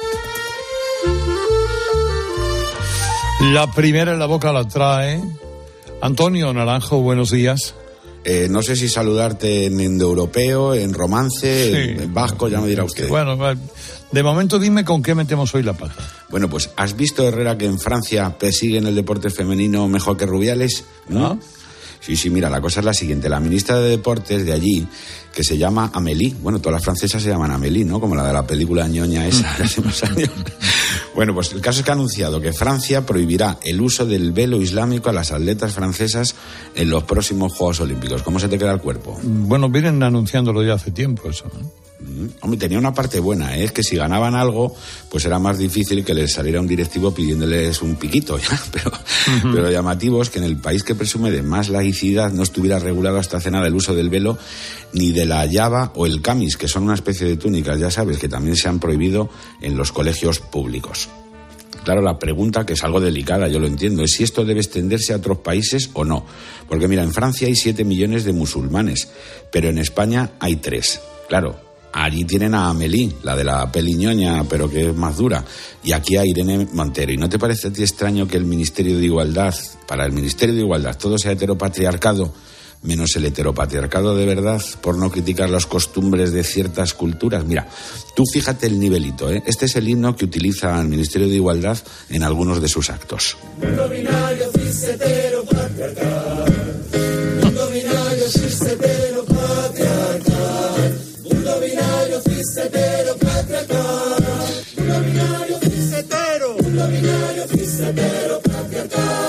La primera en la boca la trae Antonio Naranjo. Buenos días. Eh, no sé si saludarte en indoeuropeo, en romance, sí, en, en vasco, ya me dirá usted. Bueno, de momento dime con qué metemos hoy la pata. Bueno, pues ¿has visto, Herrera, que en Francia persiguen el deporte femenino mejor que Rubiales? ¿No? ¿No? Sí, sí, mira, la cosa es la siguiente. La ministra de Deportes de allí, que se llama Amélie, bueno, todas las francesas se llaman Amélie, ¿no? Como la de la película ñoña esa de hace unos años. Bueno, pues el caso es que ha anunciado que Francia prohibirá el uso del velo islámico a las atletas francesas en los próximos Juegos Olímpicos. ¿Cómo se te queda el cuerpo? Bueno, vienen anunciándolo ya hace tiempo eso, ¿no? Hombre, tenía una parte buena, ¿eh? Es que si ganaban algo, pues era más difícil que les saliera un directivo pidiéndoles un piquito, ¿ya? Pero, uh-huh. pero llamativo es que en el país que presume de más laicidad no estuviera regulado hasta hace nada el uso del velo, ni de la yaba o el camis, que son una especie de túnicas, ya sabes, que también se han prohibido en los colegios públicos. Claro, la pregunta, que es algo delicada, yo lo entiendo, es si esto debe extenderse a otros países o no. Porque mira, en Francia hay siete millones de musulmanes, pero en España hay tres. Claro, allí tienen a Amélie, la de la peliñoña, pero que es más dura. Y aquí a Irene Montero. ¿Y no te parece a ti extraño que el Ministerio de Igualdad, para el Ministerio de Igualdad, todo sea heteropatriarcado, menos el heteropatriarcado de verdad, por no criticar las costumbres de ciertas culturas? Mira, tú fíjate el nivelito, ¿eh? Este es el himno que utiliza el Ministerio de Igualdad en algunos de sus actos. Mundo binario, cis, heteropatriarcal. Mundo binario, cis, heteropatriarcal. Mundo binario, cis, heteropatriarcal. Mundo binario, cis, hetero. Mundo binario, cis, heteropatriarcal.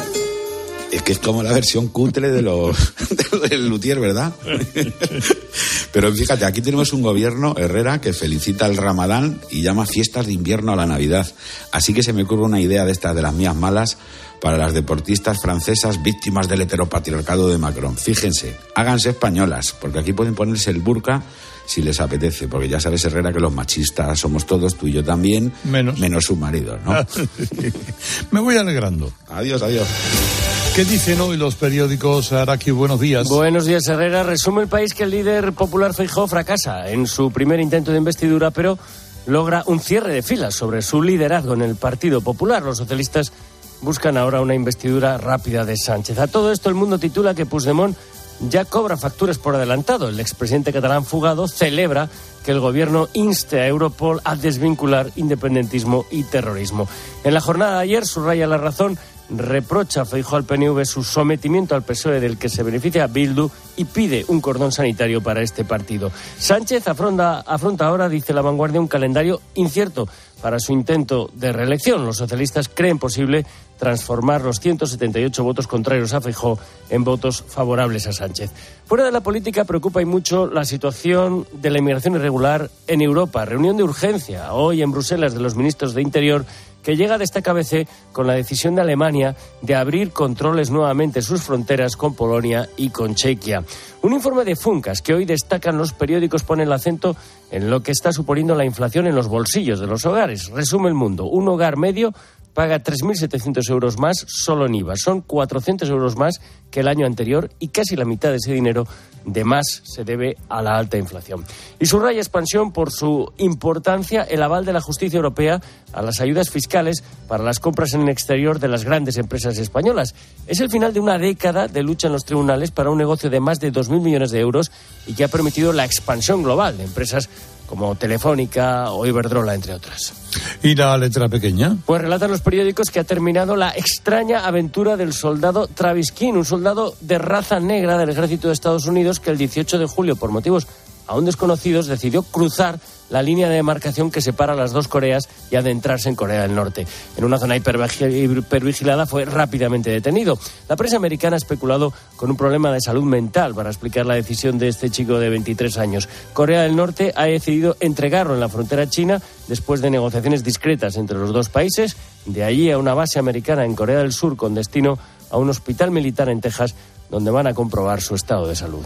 Es que es como la versión cutre de los del luthier, ¿verdad? Pero fíjate, aquí tenemos un gobierno, Herrera, que felicita el Ramadán y llama fiestas de invierno a la Navidad. Así que se me ocurre una idea de estas de las mías malas para las deportistas francesas víctimas del heteropatriarcado de Macron. Fíjense, háganse españolas, porque aquí pueden ponerse el burka si les apetece, porque ya sabes, Herrera, que los machistas somos todos, tú y yo también, menos, menos su marido, ¿no? Me voy alegrando. Adiós, adiós. ¿Qué dicen hoy los periódicos, Araki? Buenos días. Buenos días, Herrera. Resume El País que el líder popular Feijóo fracasa en su primer intento de investidura, pero logra un cierre de filas sobre su liderazgo en el Partido Popular. Los socialistas buscan ahora una investidura rápida de Sánchez. A todo esto, El Mundo titula que Puigdemont ya cobra facturas por adelantado. El expresidente catalán fugado celebra que el gobierno inste a Europol a desvincular independentismo y terrorismo. En la jornada de ayer, subraya La Razón, reprocha a Feijóo al P N V su sometimiento al P S O E del que se beneficia Bildu y pide un cordón sanitario para este partido. Sánchez afronta, afronta ahora, dice La Vanguardia, un calendario incierto para su intento de reelección. Los socialistas creen posible transformar los ciento setenta y ocho votos contrarios a Feijóo en votos favorables a Sánchez. Fuera de la política preocupa y mucho la situación de la inmigración irregular en Europa. Reunión de urgencia hoy en Bruselas de los ministros de Interior, que llega de esta cabeza con la decisión de Alemania de abrir controles nuevamente en sus fronteras con Polonia y con Chequia. Un informe de Funcas que hoy destacan los periódicos pone el acento en lo que está suponiendo la inflación en los bolsillos de los hogares. Resume El Mundo, un hogar medio paga tres mil setecientos euros más solo en I V A. Son cuatrocientos euros más que el año anterior y casi la mitad de ese dinero de más se debe a la alta inflación. Y subraya Expansión por su importancia el aval de la justicia europea a las ayudas fiscales para las compras en el exterior de las grandes empresas españolas. Es el final de una década de lucha en los tribunales para un negocio de más de dos mil millones de euros y que ha permitido la expansión global de empresas como Telefónica o Iberdrola, entre otras. ¿Y la letra pequeña? Pues relatan los periódicos que ha terminado la extraña aventura del soldado Travis King, un soldado de raza negra del ejército de Estados Unidos que el dieciocho de julio, por motivos aún desconocidos, decidió cruzar la línea de demarcación que separa las dos Coreas y adentrarse en Corea del Norte. En una zona hipervigilada fue rápidamente detenido. La prensa americana ha especulado con un problema de salud mental para explicar la decisión de este chico de veintitrés años. Corea del Norte ha decidido entregarlo en la frontera china después de negociaciones discretas entre los dos países. De allí a una base americana en Corea del Sur con destino a un hospital militar en Texas donde van a comprobar su estado de salud.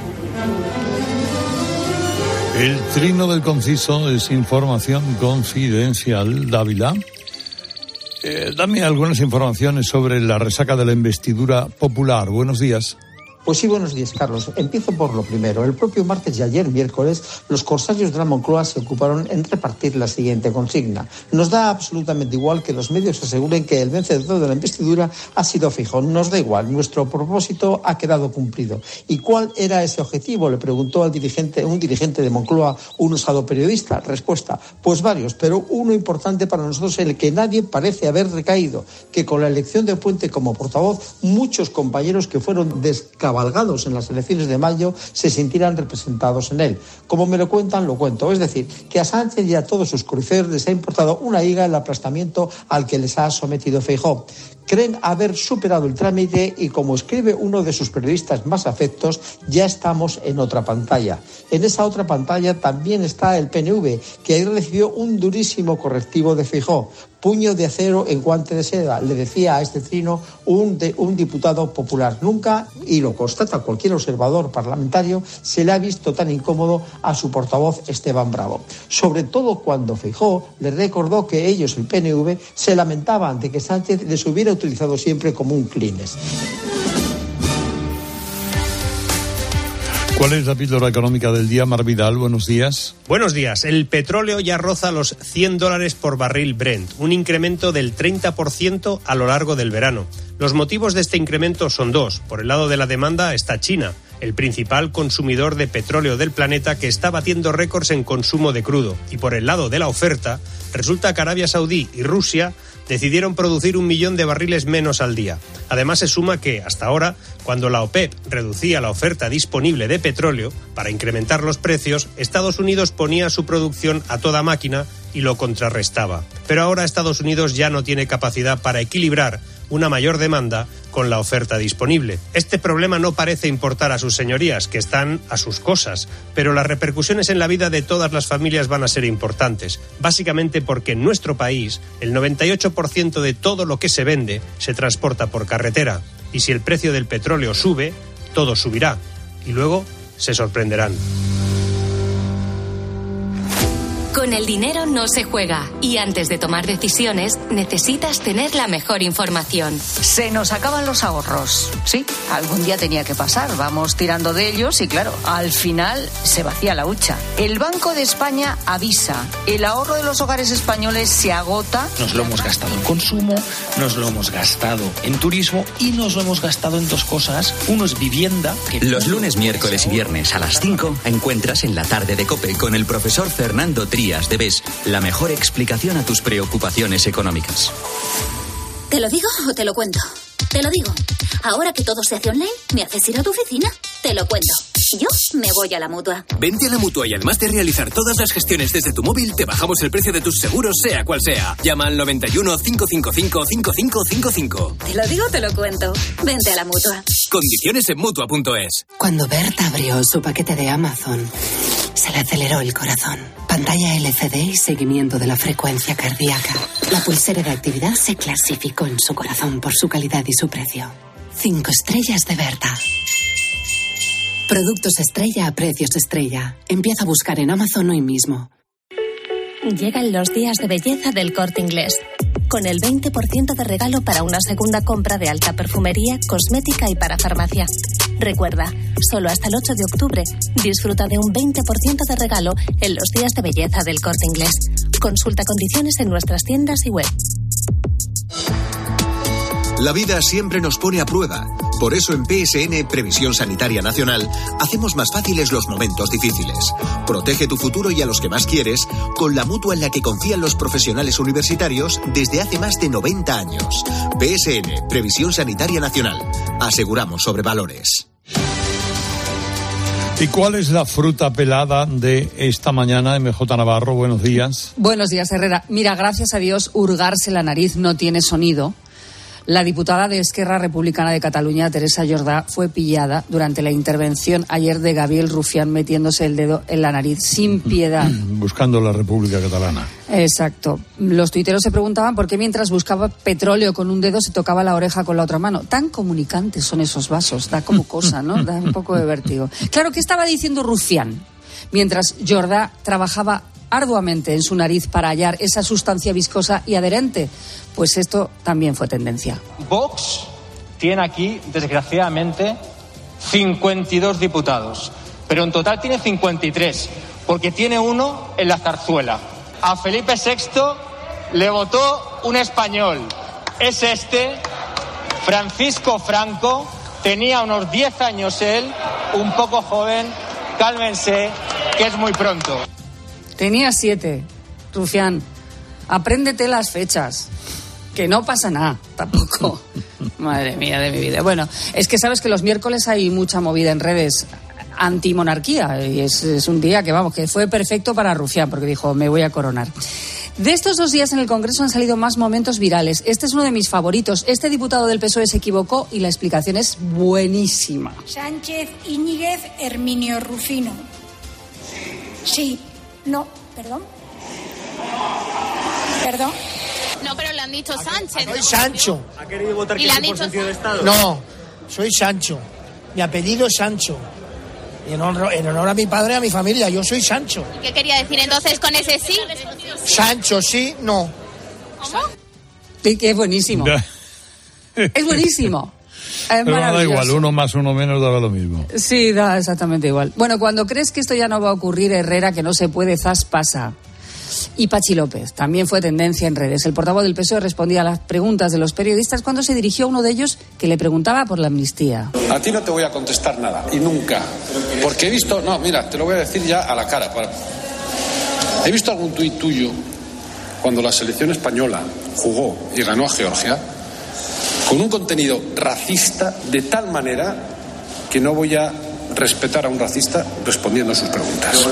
El trino del conciso es información confidencial. Dávila, eh, dame algunas informaciones sobre la resaca de la investidura popular. Buenos días. Pues sí, buenos días, Carlos. Empiezo por lo primero. El propio martes y ayer, miércoles, los corsarios de la Moncloa se ocuparon en repartir la siguiente consigna. Nos da absolutamente igual que los medios aseguren que el vencedor de la investidura ha sido Feijóo. Nos da igual. Nuestro propósito ha quedado cumplido. ¿Y cuál era ese objetivo?, le preguntó al dirigente, un dirigente de Moncloa, un osado periodista. Respuesta: pues varios, pero uno importante para nosotros, el que nadie parece haber recaído, que con la elección de Puente como portavoz, muchos compañeros que fueron descabalgados cabalgados en las elecciones de mayo se sintieran representados en él. Como me lo cuentan, lo cuento. Es decir, que a Sánchez y a todos sus corifeos les ha importado una higa el aplastamiento al que les ha sometido Feijóo. Creen haber superado el trámite y, como escribe uno de sus periodistas más afectos, ya estamos en otra pantalla. En esa otra pantalla también está el P N V, que ahí recibió un durísimo correctivo de Feijóo. Puño de acero en guante de seda, le decía a este trino un, de, un diputado popular. Nunca, y lo constata cualquier observador parlamentario, se le ha visto tan incómodo a su portavoz Esteban Bravo. Sobre todo cuando Feijóo le recordó que ellos, el P N V, se lamentaban de que Sánchez les hubiera utilizado siempre como un Kleenex. ¿Cuál es la píldora económica del día? Mar Vidal, buenos días. Buenos días. El petróleo ya roza los cien dólares por barril Brent, un incremento del treinta por ciento a lo largo del verano. Los motivos de este incremento son dos. Por el lado de la demanda está China, el principal consumidor de petróleo del planeta, que está batiendo récords en consumo de crudo. Y por el lado de la oferta, resulta que Arabia Saudí y Rusia decidieron producir un millón de barriles menos al día. Además, se suma que, hasta ahora, cuando la OPEP reducía la oferta disponible de petróleo para incrementar los precios, Estados Unidos ponía su producción a toda máquina y lo contrarrestaba. Pero ahora Estados Unidos ya no tiene capacidad para equilibrar una mayor demanda con la oferta disponible. Este problema no parece importar a sus señorías, que están a sus cosas, pero las repercusiones en la vida de todas las familias van a ser importantes, básicamente porque en nuestro país el noventa y ocho por ciento de todo lo que se vende se transporta por carretera, y si el precio del petróleo sube, todo subirá, y luego se sorprenderán. Con el dinero no se juega y antes de tomar decisiones necesitas tener la mejor información. Se nos acaban los ahorros. Sí, algún día tenía que pasar. Vamos tirando de ellos y claro, al final se vacía la hucha. El Banco de España avisa. El ahorro de los hogares españoles se agota. Nos lo hemos gastado en consumo, nos lo hemos gastado en turismo y nos lo hemos gastado en dos cosas. Uno es vivienda. Que... Los lunes, miércoles y viernes a las cinco encuentras en la tarde de COPE con el profesor Fernando Trías de B E S la mejor explicación a tus preocupaciones económicas. ¿Te lo digo o te lo cuento? Te lo digo. Ahora que todo se hace online, ¿me haces ir a tu oficina? Te lo cuento. Yo me voy a la Mutua. Vente a la Mutua y además de realizar todas las gestiones desde tu móvil, te bajamos el precio de tus seguros, sea cual sea. Llama al noventa y uno, cinco cinco cinco, cinco cinco cinco cinco. Te lo digo, te lo cuento. Vente a la Mutua. Condiciones en Mutua punto es. Cuando Berta abrió su paquete de Amazon, se le aceleró el corazón. Pantalla L C D y seguimiento de la frecuencia cardíaca. La pulsera de actividad se clasificó en su corazón por su calidad y su precio. Cinco estrellas de Berta. Productos estrella a precios estrella. Empieza a buscar en Amazon hoy mismo. Llegan los días de belleza del Corte Inglés. con el veinte por ciento de regalo para una segunda compra de alta perfumería, cosmética y para farmacia. Recuerda, solo hasta el ocho de octubre, disfruta de un veinte por ciento de regalo en los días de belleza del Corte Inglés. Consulta condiciones en nuestras tiendas y web. La vida siempre nos pone a prueba. Por eso en P S N, Previsión Sanitaria Nacional, hacemos más fáciles los momentos difíciles. Protege tu futuro y a los que más quieres con la mutua en la que confían los profesionales universitarios desde hace más de noventa años. P S N, Previsión Sanitaria Nacional. Aseguramos sobre valores. ¿Y cuál es la fruta pelada de esta mañana, M J Navarro? Buenos días. Buenos días, Herrera. Mira, gracias a Dios, hurgarse la nariz no tiene sonido. La diputada de Esquerra Republicana de Cataluña, Teresa Jordà, fue pillada durante la intervención ayer de Gabriel Rufián metiéndose el dedo en la nariz sin piedad. Buscando la República Catalana. Exacto. Los tuiteros se preguntaban por qué mientras buscaba petróleo con un dedo se tocaba la oreja con la otra mano. Tan comunicantes son esos vasos. Da como cosa, ¿no? Da un poco de vértigo. Claro, ¿qué estaba diciendo Rufián? Mientras Jordà trabajaba arduamente en su nariz para hallar esa sustancia viscosa y adherente. Pues esto también fue tendencia. Vox tiene aquí, desgraciadamente, cincuenta y dos diputados, pero en total tiene cincuenta y tres, porque tiene uno en la zarzuela. A Felipe sexto le votó un español. Es este, Francisco Franco, tenía unos diez años él, un poco joven, cálmense, que es muy pronto. Tenía siete, Rufián. Apréndete las fechas. Que no pasa nada, tampoco. Madre mía de mi vida. Bueno, es que sabes que los miércoles hay mucha movida en redes antimonarquía. Y es, es un día que, vamos, que fue perfecto para Rufián, porque dijo, me voy a coronar. De estos dos días en el Congreso han salido más momentos virales. Este es uno de mis favoritos. Este diputado del P S O E se equivocó y la explicación es buenísima. Sánchez Íñiguez Herminio Rufino. Sí. No, perdón. Perdón. No, pero le han dicho Sánchez. Soy Sancho. ¿Ha querido votar que sí por dicho... sentido de Estado? No, soy Sancho. Mi apellido es Sancho. Y en honor, en honor a mi padre y a mi familia, yo soy Sancho. ¿Y qué quería decir entonces con ese sí? Sancho, sí, no. ¿Cómo? Sí, que es buenísimo. Es buenísimo. Es Pero da igual, uno más uno menos daba lo mismo. Sí, da exactamente igual. Bueno, cuando crees que esto ya no va a ocurrir, Herrera, que no se puede, zas pasa. Y Pachi López también fue tendencia en redes. El portavoz del P S O E respondía a las preguntas de los periodistas cuando se dirigió a uno de ellos que le preguntaba por la amnistía. A ti no te voy a contestar nada, y nunca. Porque he visto, no, mira, te lo voy a decir ya a la cara. Para... He visto algún tuit tuyo cuando la selección española jugó y ganó a Georgia con un contenido racista de tal manera que no voy a respetar a un racista respondiendo a sus preguntas.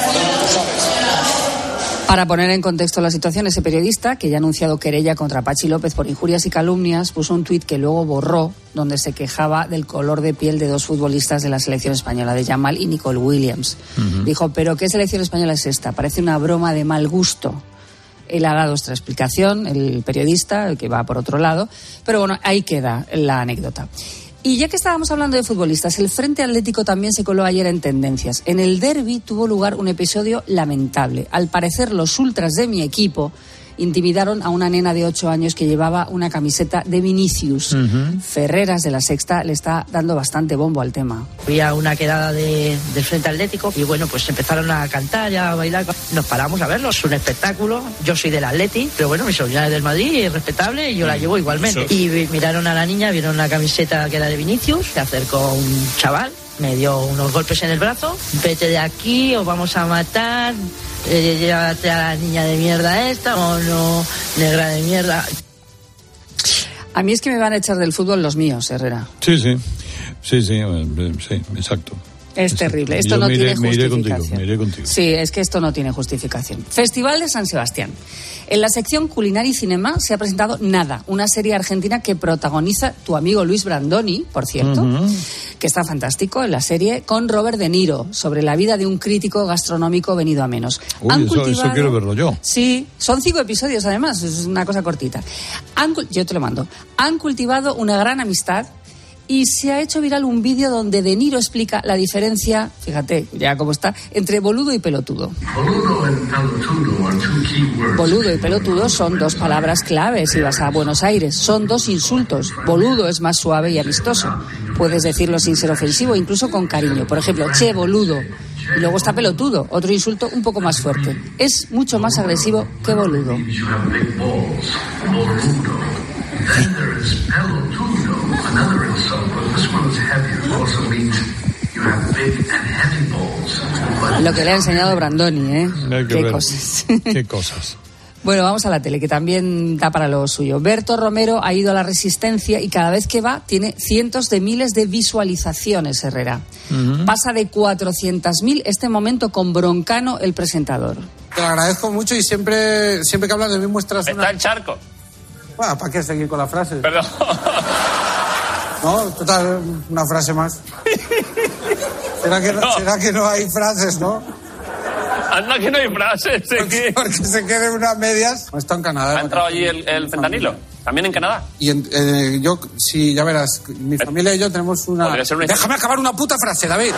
Para poner en contexto la situación, ese periodista, que ya ha anunciado querella contra Pachi López por injurias y calumnias, puso un tuit que luego borró, donde se quejaba del color de piel de dos futbolistas de la selección española, de Yamal y Nicole Williams. Uh-huh. Dijo, ¿pero qué selección española es esta? Parece una broma de mal gusto. Él ha dado otra explicación, el periodista, el que va por otro lado, pero bueno, ahí queda la anécdota. Y ya que estábamos hablando de futbolistas, el Frente Atlético también se coló ayer en tendencias. En el derbi tuvo lugar un episodio lamentable. Al parecer, los ultras de mi equipo intimidaron a una nena de ocho años que llevaba una camiseta de Vinicius. Uh-huh. Ferreras, de La Sexta, le está dando bastante bombo al tema. Fui a una quedada de, del Frente Atlético y bueno, pues empezaron a cantar y a bailar. Nos paramos a verlo, es un espectáculo. Yo soy del Atleti, pero bueno, mi sobrina es del Madrid, es respetable y yo la llevo igualmente. Eso. Y miraron a la niña, vieron una camiseta que era de Vinicius, se acercó un chaval, me dio unos golpes en el brazo. Vete de aquí o vamos a matar. Eh, llévate a la niña de mierda esta o no, negra de mierda. A mí es que me van a echar del fútbol los míos, Herrera. Sí, sí, sí, sí, sí, exacto. Es exacto. terrible, esto Yo no me tiene iré, me iré justificación. Contigo, me iré contigo. Sí, es que esto no tiene justificación. Festival de San Sebastián. En la sección Culinaria y Cinema se ha presentado Nada, una serie argentina que protagoniza tu amigo Luis Brandoni, por cierto, uh-huh. que está fantástico en la serie, con Robert De Niro, sobre la vida de un crítico gastronómico venido a menos. Uy, Han eso, cultivado... eso quiero verlo yo. Sí, son cinco episodios además, es una cosa cortita. Han... Yo te lo mando. Han cultivado una gran amistad y se ha hecho viral un vídeo donde De Niro explica la diferencia, fíjate ya cómo está, entre boludo y pelotudo. Boludo y pelotudo son dos palabras claves si vas a Buenos Aires. Son dos insultos. Boludo es más suave y amistoso. Puedes decirlo sin ser ofensivo, incluso con cariño. Por ejemplo, che, boludo. Y luego está pelotudo, otro insulto un poco más fuerte. Es mucho más agresivo que boludo. Lo que le ha enseñado Brandoni, ¿eh? Qué ver. cosas. Qué cosas. Bueno, vamos a la tele, que también da para lo suyo. Berto Romero ha ido a la Resistencia y cada vez que va tiene cientos de miles de visualizaciones, Herrera. Uh-huh. Pasa de cuatrocientos mil este momento con Broncano, el presentador. Te lo agradezco mucho y siempre, siempre que hablas de mí muestras una... Está el charco. Bueno, ¿para qué seguir con la frase? Perdón. No, total, una frase más. ¿Será que no, no. ¿será que no hay frases, no? Anda que no hay frases. Porque, porque se quede unas medias. Está en Canadá. ¿Ha entrado allí el, el fentanilo? ¿También en Canadá? Y en, eh, yo, sí, ya verás, mi familia y yo tenemos una... una... Déjame acabar una puta frase, David.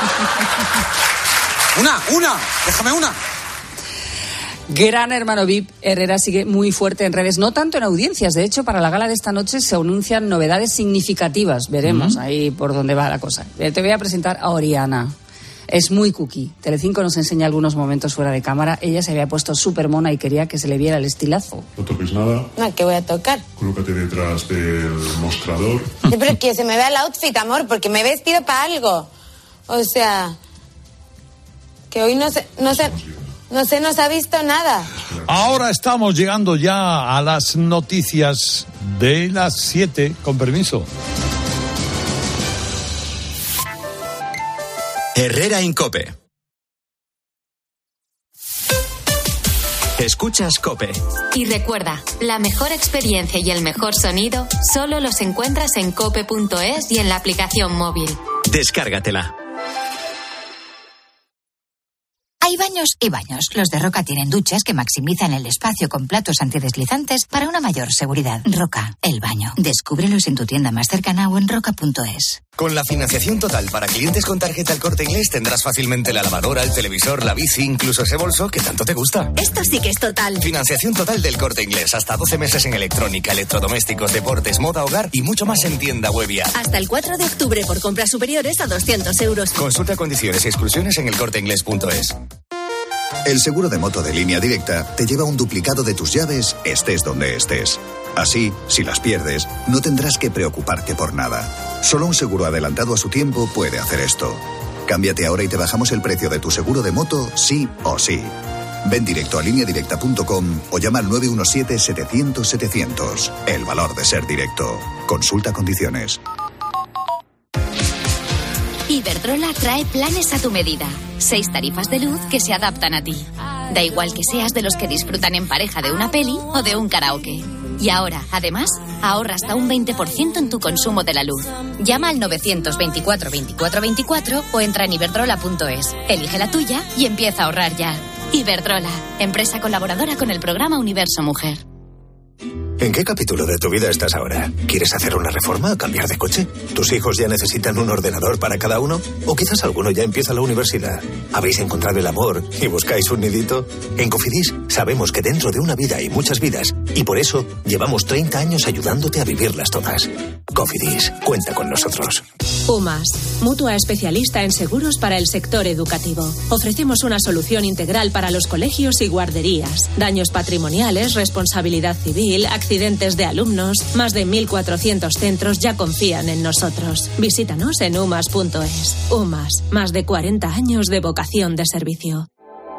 Una, una, déjame una. Gran Hermano V I P, Herrera sigue muy fuerte en redes, no tanto en audiencias. De hecho, para la gala de esta noche se anuncian novedades significativas. Veremos uh-huh. ahí por dónde va la cosa. Te voy a presentar a Oriana. Es muy cookie. Telecinco nos enseña algunos momentos fuera de cámara. Ella se había puesto súper mona y quería que se le viera el estilazo. No toques nada. No, ¿qué voy a tocar? Colócate detrás del mostrador. Sí, pero que se me vea el outfit, amor, porque me he vestido para algo. O sea, que hoy no se, no se, no se nos ha visto nada. Ahora estamos llegando ya a las noticias de las siete, con permiso. Herrera en COPE. Escuchas COPE. Y recuerda, la mejor experiencia y el mejor sonido solo los encuentras en cope punto es y en la aplicación móvil. Descárgatela. Hay baños y baños. Los de Roca tienen duchas que maximizan el espacio con platos antideslizantes para una mayor seguridad. Roca, el baño. Descúbrelos en tu tienda más cercana o en roca punto es. Con la financiación total para clientes con tarjeta El Corte Inglés tendrás fácilmente la lavadora, el televisor, la bici, incluso ese bolso que tanto te gusta. Esto sí que es total. Financiación total del Corte Inglés. Hasta doce meses en electrónica, electrodomésticos, deportes, moda, hogar y mucho más en tienda web ya. Hasta el cuatro de octubre por compras superiores a doscientos euros. Consulta condiciones y exclusiones en el corte inglés punto es. El seguro de moto de Línea Directa te lleva un duplicado de tus llaves, estés donde estés. Así, si las pierdes, no tendrás que preocuparte por nada. Solo un seguro adelantado a su tiempo puede hacer esto. Cámbiate ahora y te bajamos el precio de tu seguro de moto, sí o sí. Ven directo a línea directa punto com o llama al nueve uno siete, setecientos, setecientos. El valor de ser directo. Consulta condiciones. Iberdrola trae planes a tu medida. Seis tarifas de luz que se adaptan a ti. Da igual que seas de los que disfrutan en pareja de una peli o de un karaoke. Y ahora, además, ahorra hasta un veinte por ciento en tu consumo de la luz. Llama al novecientos veinticuatro, veinticuatro, veinticuatro o entra en iberdrola punto es. Elige la tuya y empieza a ahorrar ya. Iberdrola, empresa colaboradora con el programa Universo Mujer. ¿En qué capítulo de tu vida estás ahora? ¿Quieres hacer una reforma o cambiar de coche? ¿Tus hijos ya necesitan un ordenador para cada uno? ¿O quizás alguno ya empieza la universidad? ¿Habéis encontrado el amor y buscáis un nidito? En Cofidis sabemos que dentro de una vida hay muchas vidas y por eso llevamos treinta años ayudándote a vivirlas todas. Cofidis, cuenta con nosotros. UMAS, mutua especialista en seguros para el sector educativo. Ofrecemos una solución integral para los colegios y guarderías. Daños patrimoniales, responsabilidad civil, accidentes de alumnos. Más de mil cuatrocientos centros ya confían en nosotros. Visítanos en umas punto es. UMAS, más de cuarenta años de vocación de servicio.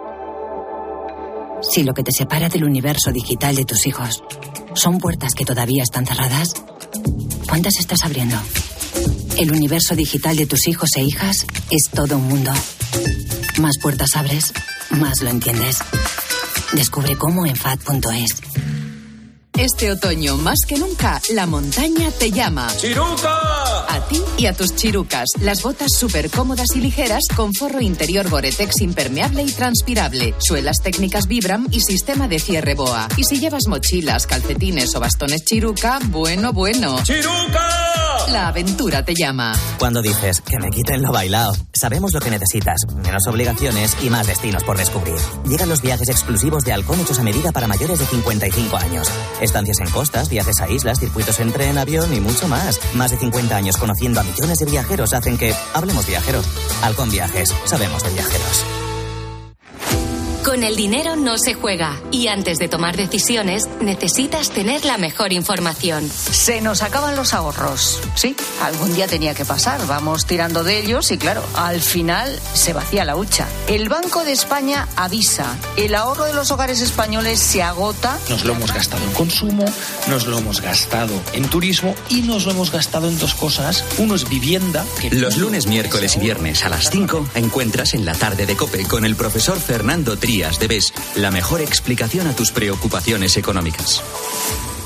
Si lo que te separa del universo digital de tus hijos son puertas que todavía están cerradas, ¿cuántas estás abriendo? El universo digital de tus hijos e hijas es todo un mundo. Más puertas abres, más lo entiendes. Descubre cómo en F A D punto es. Este otoño, más que nunca, la montaña te llama. ¡Chiruca! A ti y a tus chirucas. Las botas súper cómodas y ligeras con forro interior Gore-Tex impermeable y transpirable. Suelas técnicas Vibram y sistema de cierre BOA. Y si llevas mochilas, calcetines o bastones Chiruca, bueno, bueno. ¡Chiruca! La aventura te llama. Cuando dices que me quiten lo bailao, sabemos lo que necesitas. Menos obligaciones y más destinos por descubrir. Llegan los viajes exclusivos de Halcón hechos a medida para mayores de cincuenta y cinco años. Estancias en costas, viajes a islas, circuitos en tren, avión y mucho más. Más de cincuenta años conociendo a millones de viajeros hacen que hablemos viajero. Halcón Viajes. Sabemos de viajeros. Con el dinero no se juega y antes de tomar decisiones necesitas tener la mejor información. Se nos acaban los ahorros. Sí, algún día tenía que pasar. Vamos tirando de ellos y claro, al final se vacía la hucha. El Banco de España avisa. El ahorro de los hogares españoles se agota. Nos lo hemos gastado en consumo, nos lo hemos gastado en turismo y nos lo hemos gastado en dos cosas. Uno es vivienda. Que... Los lunes, miércoles y viernes a las cinco encuentras en la tarde de COPE con el profesor Fernando Trías de Bes la mejor explicación a tus preocupaciones económicas.